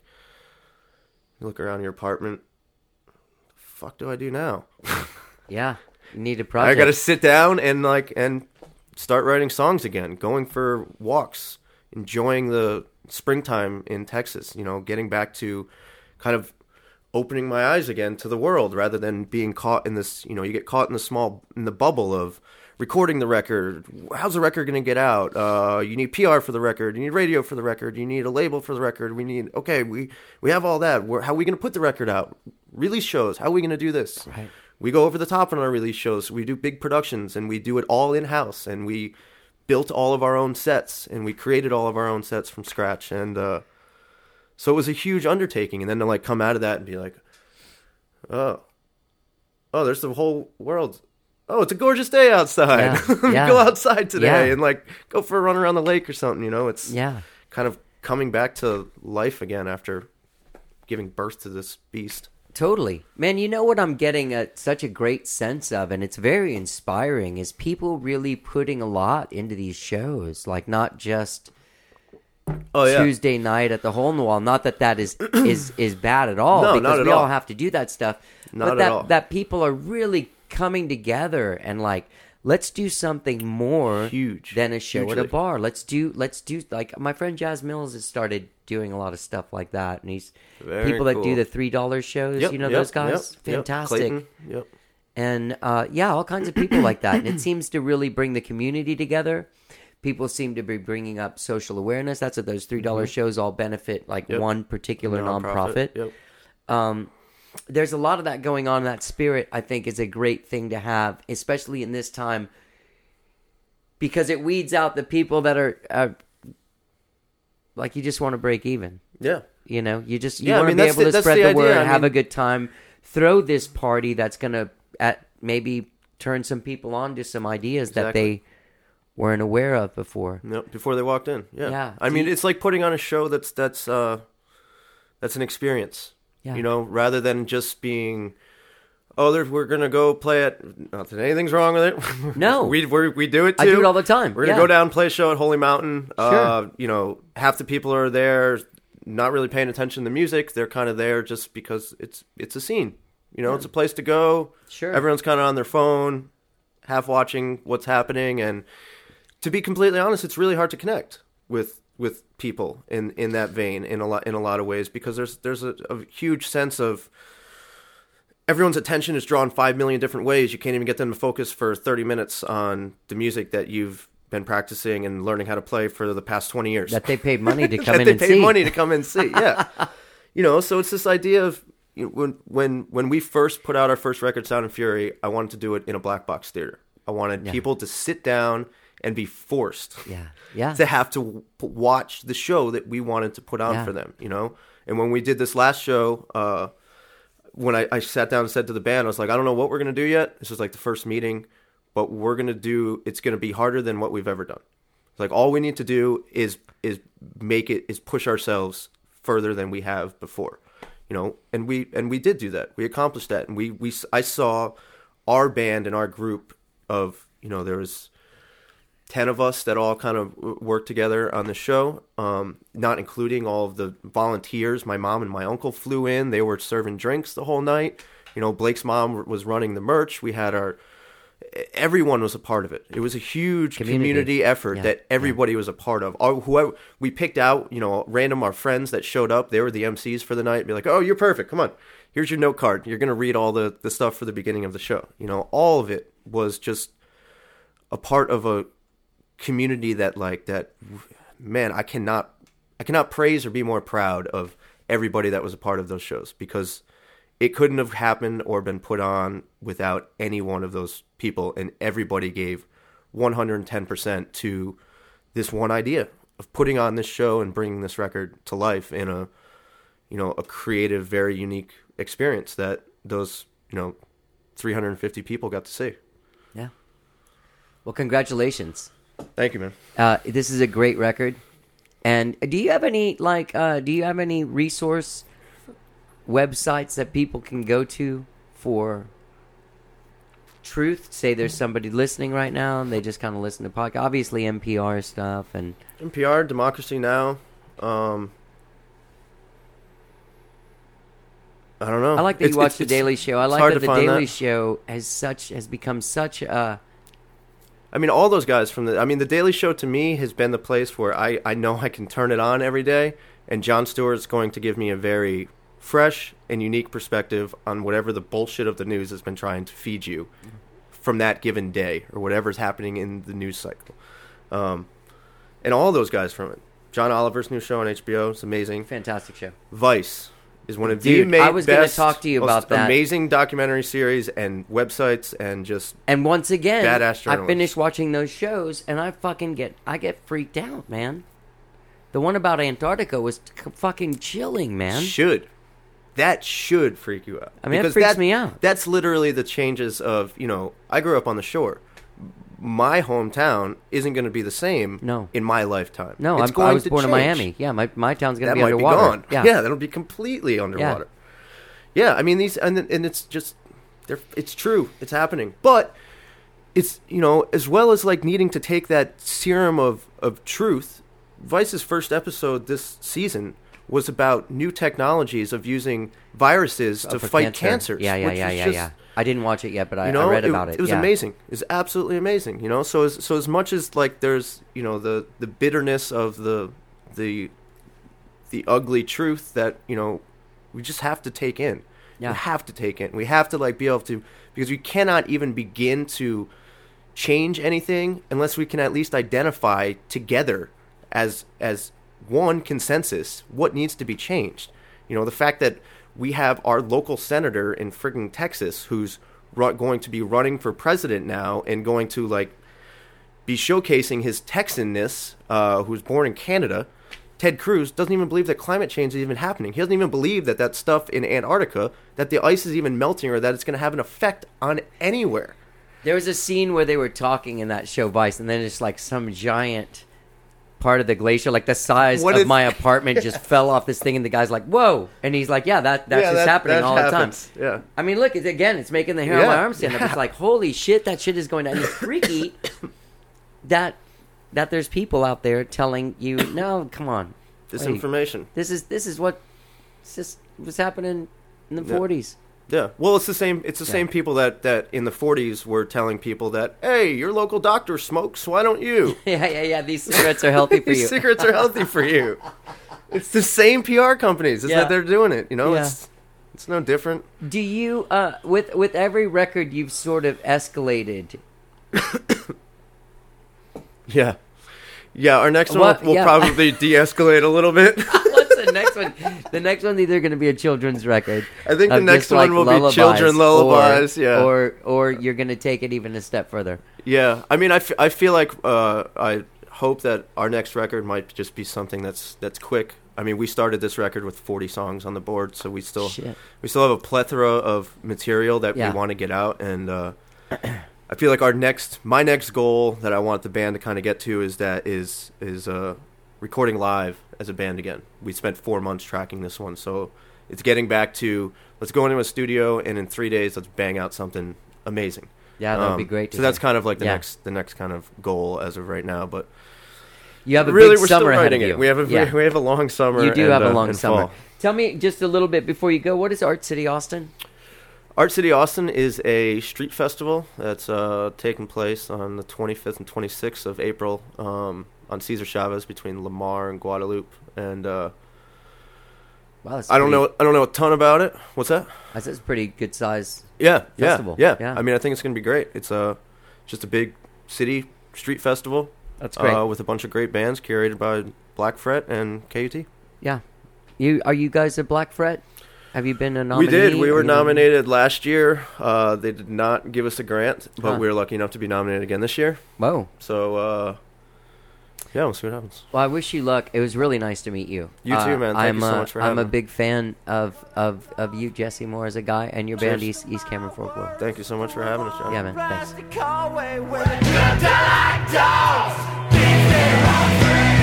[SPEAKER 4] you look around your apartment, the fuck do I do now?
[SPEAKER 1] Yeah. You need a
[SPEAKER 4] I
[SPEAKER 1] project.
[SPEAKER 4] got to sit down and like and start writing songs again, going for walks, enjoying the springtime in Texas, you know, getting back to kind of opening my eyes again to the world rather than being caught in this, you know, you get caught in the small in the bubble of recording the record. How's the record going to get out? Uh, you need P R for the record. You need radio for the record. You need a label for the record. We need, okay, we, we have all that. We're, how are we going to put the record out? Release shows. How are we going to do this?
[SPEAKER 1] Right.
[SPEAKER 4] We go over the top on our release shows. We do big productions and we do it all in-house, and we built all of our own sets and we created all of our own sets from scratch. And uh, so it was a huge undertaking. And then to like come out of that and be like, oh, oh, there's the whole world. Oh, it's a gorgeous day outside.
[SPEAKER 1] Yeah,
[SPEAKER 4] Let me
[SPEAKER 1] yeah.
[SPEAKER 4] go outside today
[SPEAKER 1] Yeah.
[SPEAKER 4] and like go for a run around the lake or something. You know, it's
[SPEAKER 1] Yeah.
[SPEAKER 4] kind of coming back to life again after giving birth to this beast.
[SPEAKER 1] Totally. Man, you know what I'm getting a, such a great sense of, and it's very inspiring, is people really putting a lot into these shows. Like, not just
[SPEAKER 4] Oh yeah,
[SPEAKER 1] Tuesday night at the Hole in the Wall. Not that that is is, is bad at all,
[SPEAKER 4] No,
[SPEAKER 1] because
[SPEAKER 4] not at
[SPEAKER 1] we all
[SPEAKER 4] all.
[SPEAKER 1] have to do that stuff.
[SPEAKER 4] Not
[SPEAKER 1] but
[SPEAKER 4] at
[SPEAKER 1] that,
[SPEAKER 4] all.
[SPEAKER 1] that people are really coming together and like, let's do something more
[SPEAKER 4] Huge.
[SPEAKER 1] than a show at a
[SPEAKER 4] Hugely.
[SPEAKER 1] bar. Let's do let's do like my friend Jazz Mills has started doing a lot of stuff like that, and he's
[SPEAKER 4] Very
[SPEAKER 1] people that do
[SPEAKER 4] cool.
[SPEAKER 1] the three dollar shows.
[SPEAKER 4] Yep,
[SPEAKER 1] you know
[SPEAKER 4] yep,
[SPEAKER 1] those guys,
[SPEAKER 4] yep, yep.
[SPEAKER 1] fantastic.
[SPEAKER 4] Clayton, yep.
[SPEAKER 1] And uh, yeah, all kinds of people like that. And it seems to really bring the community together. People seem to be bringing up social awareness. That's what those three dollar shows all benefit, like
[SPEAKER 4] Mm-hmm. Yep.
[SPEAKER 1] one particular nonprofit.
[SPEAKER 4] Yep.
[SPEAKER 1] Um, there's a lot of that going on. That spirit, I think, is a great thing to have, especially in this time, because it weeds out the people that are uh, like, you just want to break even.
[SPEAKER 4] Yeah.
[SPEAKER 1] You know, you just you
[SPEAKER 4] Yeah, I
[SPEAKER 1] want
[SPEAKER 4] mean,
[SPEAKER 1] to be
[SPEAKER 4] that's
[SPEAKER 1] able
[SPEAKER 4] the-
[SPEAKER 1] to
[SPEAKER 4] that's
[SPEAKER 1] spread
[SPEAKER 4] the
[SPEAKER 1] the,
[SPEAKER 4] idea.
[SPEAKER 1] word,
[SPEAKER 4] I
[SPEAKER 1] have
[SPEAKER 4] mean-
[SPEAKER 1] a good time, throw this party that's gonna at maybe turn some people on to some ideas that
[SPEAKER 4] Exactly.
[SPEAKER 1] they weren't aware of before.
[SPEAKER 4] Yep. Before they walked in. Yeah.
[SPEAKER 1] Yeah.
[SPEAKER 4] I
[SPEAKER 1] Do
[SPEAKER 4] mean,
[SPEAKER 1] you-
[SPEAKER 4] it's like putting on a show that's that's uh that's an experience.
[SPEAKER 1] Yeah.
[SPEAKER 4] You know, rather than just being, oh, there, we're gonna go play it. Not that anything's wrong with it.
[SPEAKER 1] No.
[SPEAKER 4] we we we do it too.
[SPEAKER 1] I do it all the time.
[SPEAKER 4] We're gonna
[SPEAKER 1] Yeah.
[SPEAKER 4] go down and play a show at Holy Mountain. Uh,
[SPEAKER 1] Sure.
[SPEAKER 4] you know, half the people are there, not really paying attention to the music. They're kind of there just because it's it's a scene. You know, it's a place to go.
[SPEAKER 1] Sure.
[SPEAKER 4] Everyone's kind of on their phone, half watching what's happening, and to be completely honest, it's really hard to connect with with people in, in that vein in a lot in a lot of ways, because there's there's a, a huge sense of everyone's attention is drawn five million different ways. You can't even get them to focus for thirty minutes on the music that you've been practicing and learning how to play for the past twenty years.
[SPEAKER 1] That they paid money to come
[SPEAKER 4] that
[SPEAKER 1] in
[SPEAKER 4] they
[SPEAKER 1] and
[SPEAKER 4] paid
[SPEAKER 1] see.
[SPEAKER 4] money to come and see. Yeah, you know, so it's this idea of you know, when when when we first put out our first record, Sound and Fury, I wanted to do it in a black box theater. I wanted
[SPEAKER 1] Yeah.
[SPEAKER 4] people to sit down and be forced
[SPEAKER 1] Yeah. Yeah.
[SPEAKER 4] to have to w- watch the show that we wanted to put on
[SPEAKER 1] Yeah.
[SPEAKER 4] for them, you know? And when we did this last show, uh, when I, I sat down and said to the band, I was like, I don't know what we're going to do yet. This is like the first meeting, but we're going to do, it's going to be harder than what we've ever done. It's like, all we need to do is, is make it, is push ourselves further than we have before, you know? And we, and we did do that. We accomplished that. And we, we, I saw our band and our group of, you know, there was ten of us that all kind of worked together on the show, um, not including all of the volunteers. My mom and my uncle flew in. They were serving drinks the whole night. You know, Blake's mom was running the merch. We had our... Everyone was a part of it. It was a huge
[SPEAKER 1] Community.
[SPEAKER 4] community, effort
[SPEAKER 1] Yeah,
[SPEAKER 4] that everybody
[SPEAKER 1] yeah.
[SPEAKER 4] was a part of. Our, whoever we picked out, you know, random our friends that showed up, they were the M Cs for the night. Be like, oh, you're perfect. Come on, here's your note card. You're gonna read all the the stuff for the beginning of the show. You know, all of it was just a part of a community that, like that. Man, I cannot, I cannot praise or be more proud of everybody that was a part of those shows, because it couldn't have happened or been put on without any one of those people, and everybody gave one hundred ten percent to this one idea of putting on this show and bringing this record to life in a, you know, a creative, very unique experience that those, you know, three hundred fifty people got to see.
[SPEAKER 1] Yeah. Well, congratulations.
[SPEAKER 4] Thank you, man.
[SPEAKER 1] Uh, this is a great record. And do you have any like uh, do you have any resource websites that people can go to for truth? Say there's somebody listening right now and they just kind of listen to podcast. Obviously N P R stuff and
[SPEAKER 4] N P R, Democracy Now. Um, I don't know.
[SPEAKER 1] I like that
[SPEAKER 4] It's-
[SPEAKER 1] you watch
[SPEAKER 4] it's-
[SPEAKER 1] the
[SPEAKER 4] it's-
[SPEAKER 1] Daily Show. I
[SPEAKER 4] it's
[SPEAKER 1] like
[SPEAKER 4] hard
[SPEAKER 1] that
[SPEAKER 4] to
[SPEAKER 1] the
[SPEAKER 4] find
[SPEAKER 1] Daily
[SPEAKER 4] that.
[SPEAKER 1] Show has such has become such a
[SPEAKER 4] I mean, all those guys from the... I mean, The Daily Show, to me, has been the place where I, I know I can turn it on every day, and Jon Stewart's going to give me a very fresh and unique perspective on whatever the bullshit of the news has been trying to feed you from that given day, or whatever's happening in the news cycle. Um, and all those guys from it. John Oliver's new show on H B O is amazing.
[SPEAKER 1] fantastic show.
[SPEAKER 4] Vice is one of
[SPEAKER 1] Dude,
[SPEAKER 4] the
[SPEAKER 1] I
[SPEAKER 4] ma-
[SPEAKER 1] was gonna
[SPEAKER 4] best,
[SPEAKER 1] talk to you
[SPEAKER 4] most
[SPEAKER 1] about that.
[SPEAKER 4] amazing documentary series and websites and just...
[SPEAKER 1] And once again,
[SPEAKER 4] Badass
[SPEAKER 1] I
[SPEAKER 4] journalists.
[SPEAKER 1] finished watching those shows, and I fucking get, I get freaked out, man. The one about Antarctica was c- fucking chilling, man.
[SPEAKER 4] Should. That should freak you out.
[SPEAKER 1] I mean, that
[SPEAKER 4] Because
[SPEAKER 1] freaks me out.
[SPEAKER 4] That's literally the changes of, you know, I grew up on the shore. My hometown isn't going to be the same
[SPEAKER 1] No.
[SPEAKER 4] in my lifetime.
[SPEAKER 1] No,
[SPEAKER 4] It's
[SPEAKER 1] I'm,
[SPEAKER 4] going
[SPEAKER 1] I was
[SPEAKER 4] to
[SPEAKER 1] born in
[SPEAKER 4] change.
[SPEAKER 1] Miami. Yeah, my my town's gonna
[SPEAKER 4] That
[SPEAKER 1] be
[SPEAKER 4] might
[SPEAKER 1] underwater.
[SPEAKER 4] be gone.
[SPEAKER 1] Yeah,
[SPEAKER 4] Yeah, that'll be completely underwater. Yeah, I mean, these, and, and it's just, they're, it's true. It's happening. But it's, you know, as well as like needing to take that serum of, of truth, Vice's first episode this season was about new technologies of using viruses
[SPEAKER 1] Oh,
[SPEAKER 4] to
[SPEAKER 1] for
[SPEAKER 4] fight
[SPEAKER 1] cancer.
[SPEAKER 4] cancers.
[SPEAKER 1] Yeah, yeah,
[SPEAKER 4] which
[SPEAKER 1] yeah,
[SPEAKER 4] is
[SPEAKER 1] yeah,
[SPEAKER 4] just,
[SPEAKER 1] yeah. I didn't watch it yet, but I,
[SPEAKER 4] You know,
[SPEAKER 1] I read about it.
[SPEAKER 4] It was
[SPEAKER 1] yeah.
[SPEAKER 4] amazing. It was absolutely amazing. You know, so as so as much as like there's, you know, the the bitterness of the the the ugly truth that, you know, we just have to take in.
[SPEAKER 1] Yeah.
[SPEAKER 4] We have to take in. We have to like be able to, because we cannot even begin to change anything unless we can at least identify together as as one consensus what needs to be changed. You know, the fact that we have our local senator in frigging Texas who's ru- going to be running for president now and going to like be showcasing his Texanness, uh, who's born in Canada. Ted Cruz doesn't even believe that climate change is even happening. He doesn't even believe that that stuff in Antarctica, that the ice is even melting or that it's going to have an effect on anywhere.
[SPEAKER 1] There was a scene where they were talking in that show Vice, and then it's like some giant part of the glacier, like the size
[SPEAKER 4] What
[SPEAKER 1] of
[SPEAKER 4] if-
[SPEAKER 1] my apartment, just fell off this thing, and the guy's like, "Whoa!" And he's like, "Yeah, that that's
[SPEAKER 4] Yeah,
[SPEAKER 1] just
[SPEAKER 4] that-
[SPEAKER 1] happening
[SPEAKER 4] that
[SPEAKER 1] all
[SPEAKER 4] happens.
[SPEAKER 1] the time."
[SPEAKER 4] Yeah.
[SPEAKER 1] I mean, look, it's, again, it's making the hair on my
[SPEAKER 4] Yeah,
[SPEAKER 1] arm stand up.
[SPEAKER 4] yeah.
[SPEAKER 1] It's like, holy shit, that shit is going down. And it's freaky that that there's people out there telling you, "No, come on, wait,
[SPEAKER 4] Disinformation.
[SPEAKER 1] this is this is what this is what's happening in the
[SPEAKER 4] Yeah.
[SPEAKER 1] forties."
[SPEAKER 4] Yeah. Well, it's the same. It's the
[SPEAKER 1] Yeah.
[SPEAKER 4] same people that, that in the forties were telling people that, hey, your local doctor smokes. Why don't you?
[SPEAKER 1] Yeah, yeah, yeah. These cigarettes are healthy for
[SPEAKER 4] These
[SPEAKER 1] you.
[SPEAKER 4] cigarettes are healthy for you. It's the same P R companies. It's
[SPEAKER 1] Yeah.
[SPEAKER 4] that they're doing it. You know,
[SPEAKER 1] Yeah.
[SPEAKER 4] it's it's no different.
[SPEAKER 1] Do you, uh, with with every record, you've sort of escalated?
[SPEAKER 4] Yeah. Yeah. Our next
[SPEAKER 1] What?
[SPEAKER 4] one will
[SPEAKER 1] Yeah.
[SPEAKER 4] probably de-escalate a little bit.
[SPEAKER 1] What's the next one, the next one's either going to be a children's record.
[SPEAKER 4] I think the
[SPEAKER 1] of
[SPEAKER 4] next
[SPEAKER 1] just,
[SPEAKER 4] one
[SPEAKER 1] like,
[SPEAKER 4] will
[SPEAKER 1] lullabies,
[SPEAKER 4] be children lullabies.
[SPEAKER 1] or,
[SPEAKER 4] yeah,
[SPEAKER 1] or or you're going to take it even a step further.
[SPEAKER 4] yeah. I mean, I, f- I feel like uh, I hope that our next record might just be something that's that's quick. I mean, we started this record with forty songs on the board, so we still
[SPEAKER 1] Shit.
[SPEAKER 4] we still have a plethora of material that
[SPEAKER 1] Yeah.
[SPEAKER 4] we want to get out, and uh, I feel like our next, my next goal that I want the band to kind of get to is that is is uh, recording live as a band again. We spent four months tracking this one, so it's getting back to let's go into a studio and in three days let's bang out something amazing.
[SPEAKER 1] Yeah, that would
[SPEAKER 4] Um,
[SPEAKER 1] be great. To
[SPEAKER 4] so that's
[SPEAKER 1] hear.
[SPEAKER 4] kind of like the
[SPEAKER 1] Yeah.
[SPEAKER 4] next the next kind of goal as of right now, but.
[SPEAKER 1] You have a
[SPEAKER 4] really,
[SPEAKER 1] big
[SPEAKER 4] we're
[SPEAKER 1] summer
[SPEAKER 4] still
[SPEAKER 1] ahead
[SPEAKER 4] writing
[SPEAKER 1] of
[SPEAKER 4] it.
[SPEAKER 1] you.
[SPEAKER 4] We have a
[SPEAKER 1] yeah.
[SPEAKER 4] we have a long summer.
[SPEAKER 1] You do
[SPEAKER 4] and,
[SPEAKER 1] have a
[SPEAKER 4] uh,
[SPEAKER 1] long
[SPEAKER 4] and
[SPEAKER 1] summer.
[SPEAKER 4] fall.
[SPEAKER 1] Tell me just a little bit before you go. What is Art City Austin?
[SPEAKER 4] Art City Austin is a street festival that's uh, taking place on the twenty-fifth and twenty-sixth of April um, on Cesar Chavez between Lamar and Guadalupe. And uh,
[SPEAKER 1] Wow, that's
[SPEAKER 4] I don't
[SPEAKER 1] pretty-
[SPEAKER 4] know I don't know a ton about it. What's that?
[SPEAKER 1] That's a pretty good size.
[SPEAKER 4] Yeah,
[SPEAKER 1] Festival.
[SPEAKER 4] yeah,
[SPEAKER 1] Yeah.
[SPEAKER 4] yeah. I mean, I think it's gonna be great. It's uh, just a big city street festival.
[SPEAKER 1] That's great.
[SPEAKER 4] Uh, with a bunch of great bands curated by Black Fret and K U T.
[SPEAKER 1] Yeah. You are you guys a Black Fret? Have you been a nominee?
[SPEAKER 4] We did. We were
[SPEAKER 1] Anyone?
[SPEAKER 4] nominated last year. Uh, they did not give us a grant, but
[SPEAKER 1] Huh.
[SPEAKER 4] we were lucky enough to be nominated again this year.
[SPEAKER 1] Whoa.
[SPEAKER 4] So, uh, yeah, we'll see what happens.
[SPEAKER 1] Well, I wish you luck. It was really nice to meet you.
[SPEAKER 4] You too,
[SPEAKER 1] Uh,
[SPEAKER 4] man. Thank
[SPEAKER 1] I'm
[SPEAKER 4] you so
[SPEAKER 1] a-
[SPEAKER 4] much for
[SPEAKER 1] I'm
[SPEAKER 4] having
[SPEAKER 1] a
[SPEAKER 4] me.
[SPEAKER 1] big fan of, of, of you, Jesse Moore, as a guy, and your band,
[SPEAKER 4] Cheers.
[SPEAKER 1] East, East Cameron Folklore.
[SPEAKER 4] Thank you so much for having us, John.
[SPEAKER 1] Yeah, man. Thanks.
[SPEAKER 2] Rise the carway where the good die like dogs. These they're all free.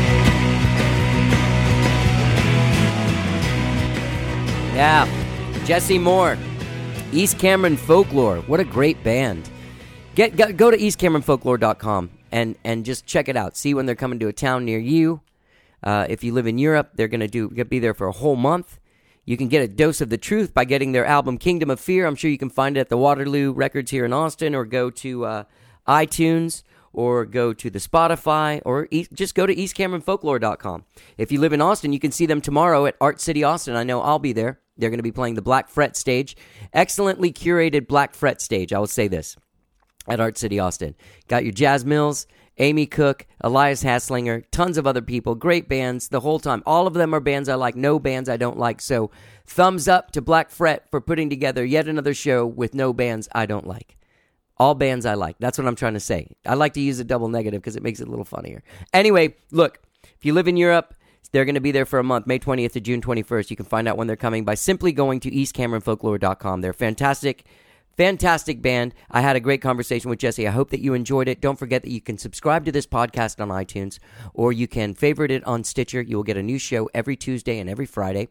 [SPEAKER 1] Yeah, Jesse Moore, East Cameron Folklore. What a great band. Get go, go to east cameron folklore dot com and and just check it out. See when they're coming to a town near you. Uh, if you live in Europe, they're gonna do gonna be there for a whole month. You can get a dose of the truth by getting their album Kingdom of Fear. I'm sure you can find it at the Waterloo Records here in Austin, or go to uh, iTunes, or go to the Spotify, or e- just go to east cameron folklore dot com. If you live in Austin, you can see them tomorrow at Art City Austin. I know I'll be there. They're going to be playing the Black Fret stage. Excellently curated Black Fret stage, I will say this, at Art City Austin. Got your Jazz Mills, Amy Cook, Elias Hasslinger, tons of other people, great bands the whole time. All of them are bands I like, no bands I don't like. So thumbs up to Black Fret for putting together yet another show with no bands I don't like. All bands I like. That's what I'm trying to say. I like to use a double negative because it makes it a little funnier. Anyway, look, if you live in Europe, they're going to be there for a month, May twentieth to June twenty-first. You can find out when they're coming by simply going to east cameron folklore dot com. They're fantastic, fantastic band. I had a great conversation with Jesse. I hope that you enjoyed it. Don't forget that you can subscribe to this podcast on iTunes, or you can favorite it on Stitcher. You will get a new show every Tuesday and every Friday.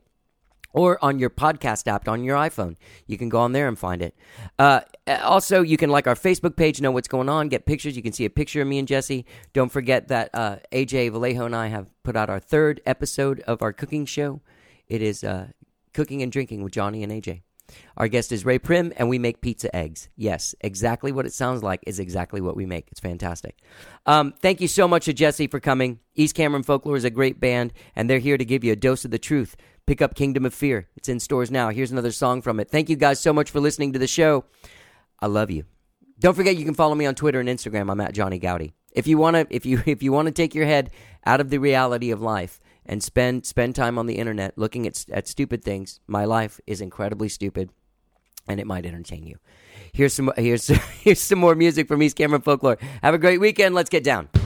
[SPEAKER 1] Or on your podcast app on your iPhone. You can go on there and find it. Uh, also, you can like our Facebook page, know what's going on, get pictures. You can see a picture of me and Jesse. Don't forget that uh, A J Vallejo and I have put out our third episode of our cooking show. It is uh, Cooking and Drinking with Johnny and A J. Our guest is Ray Prim, and we make pizza eggs. Yes, exactly what it sounds like is exactly what we make. It's fantastic. Um, thank you so much to Jesse for coming. East Cameron Folklore is a great band, and they're here to give you a dose of the truth. Pick up Kingdom of Fear. It's in stores now. Here's another song from it. Thank you guys so much for listening to the show. I love you. Don't forget you can follow me on Twitter and Instagram. I'm at Johnny Gowdy. If you want to if you if you want to take your head out of the reality of life and spend spend time on the internet looking at at stupid things, my life is incredibly stupid, and it might entertain you. Here's some here's here's some more music from East Cameron Folklore. Have a great weekend. Let's get down.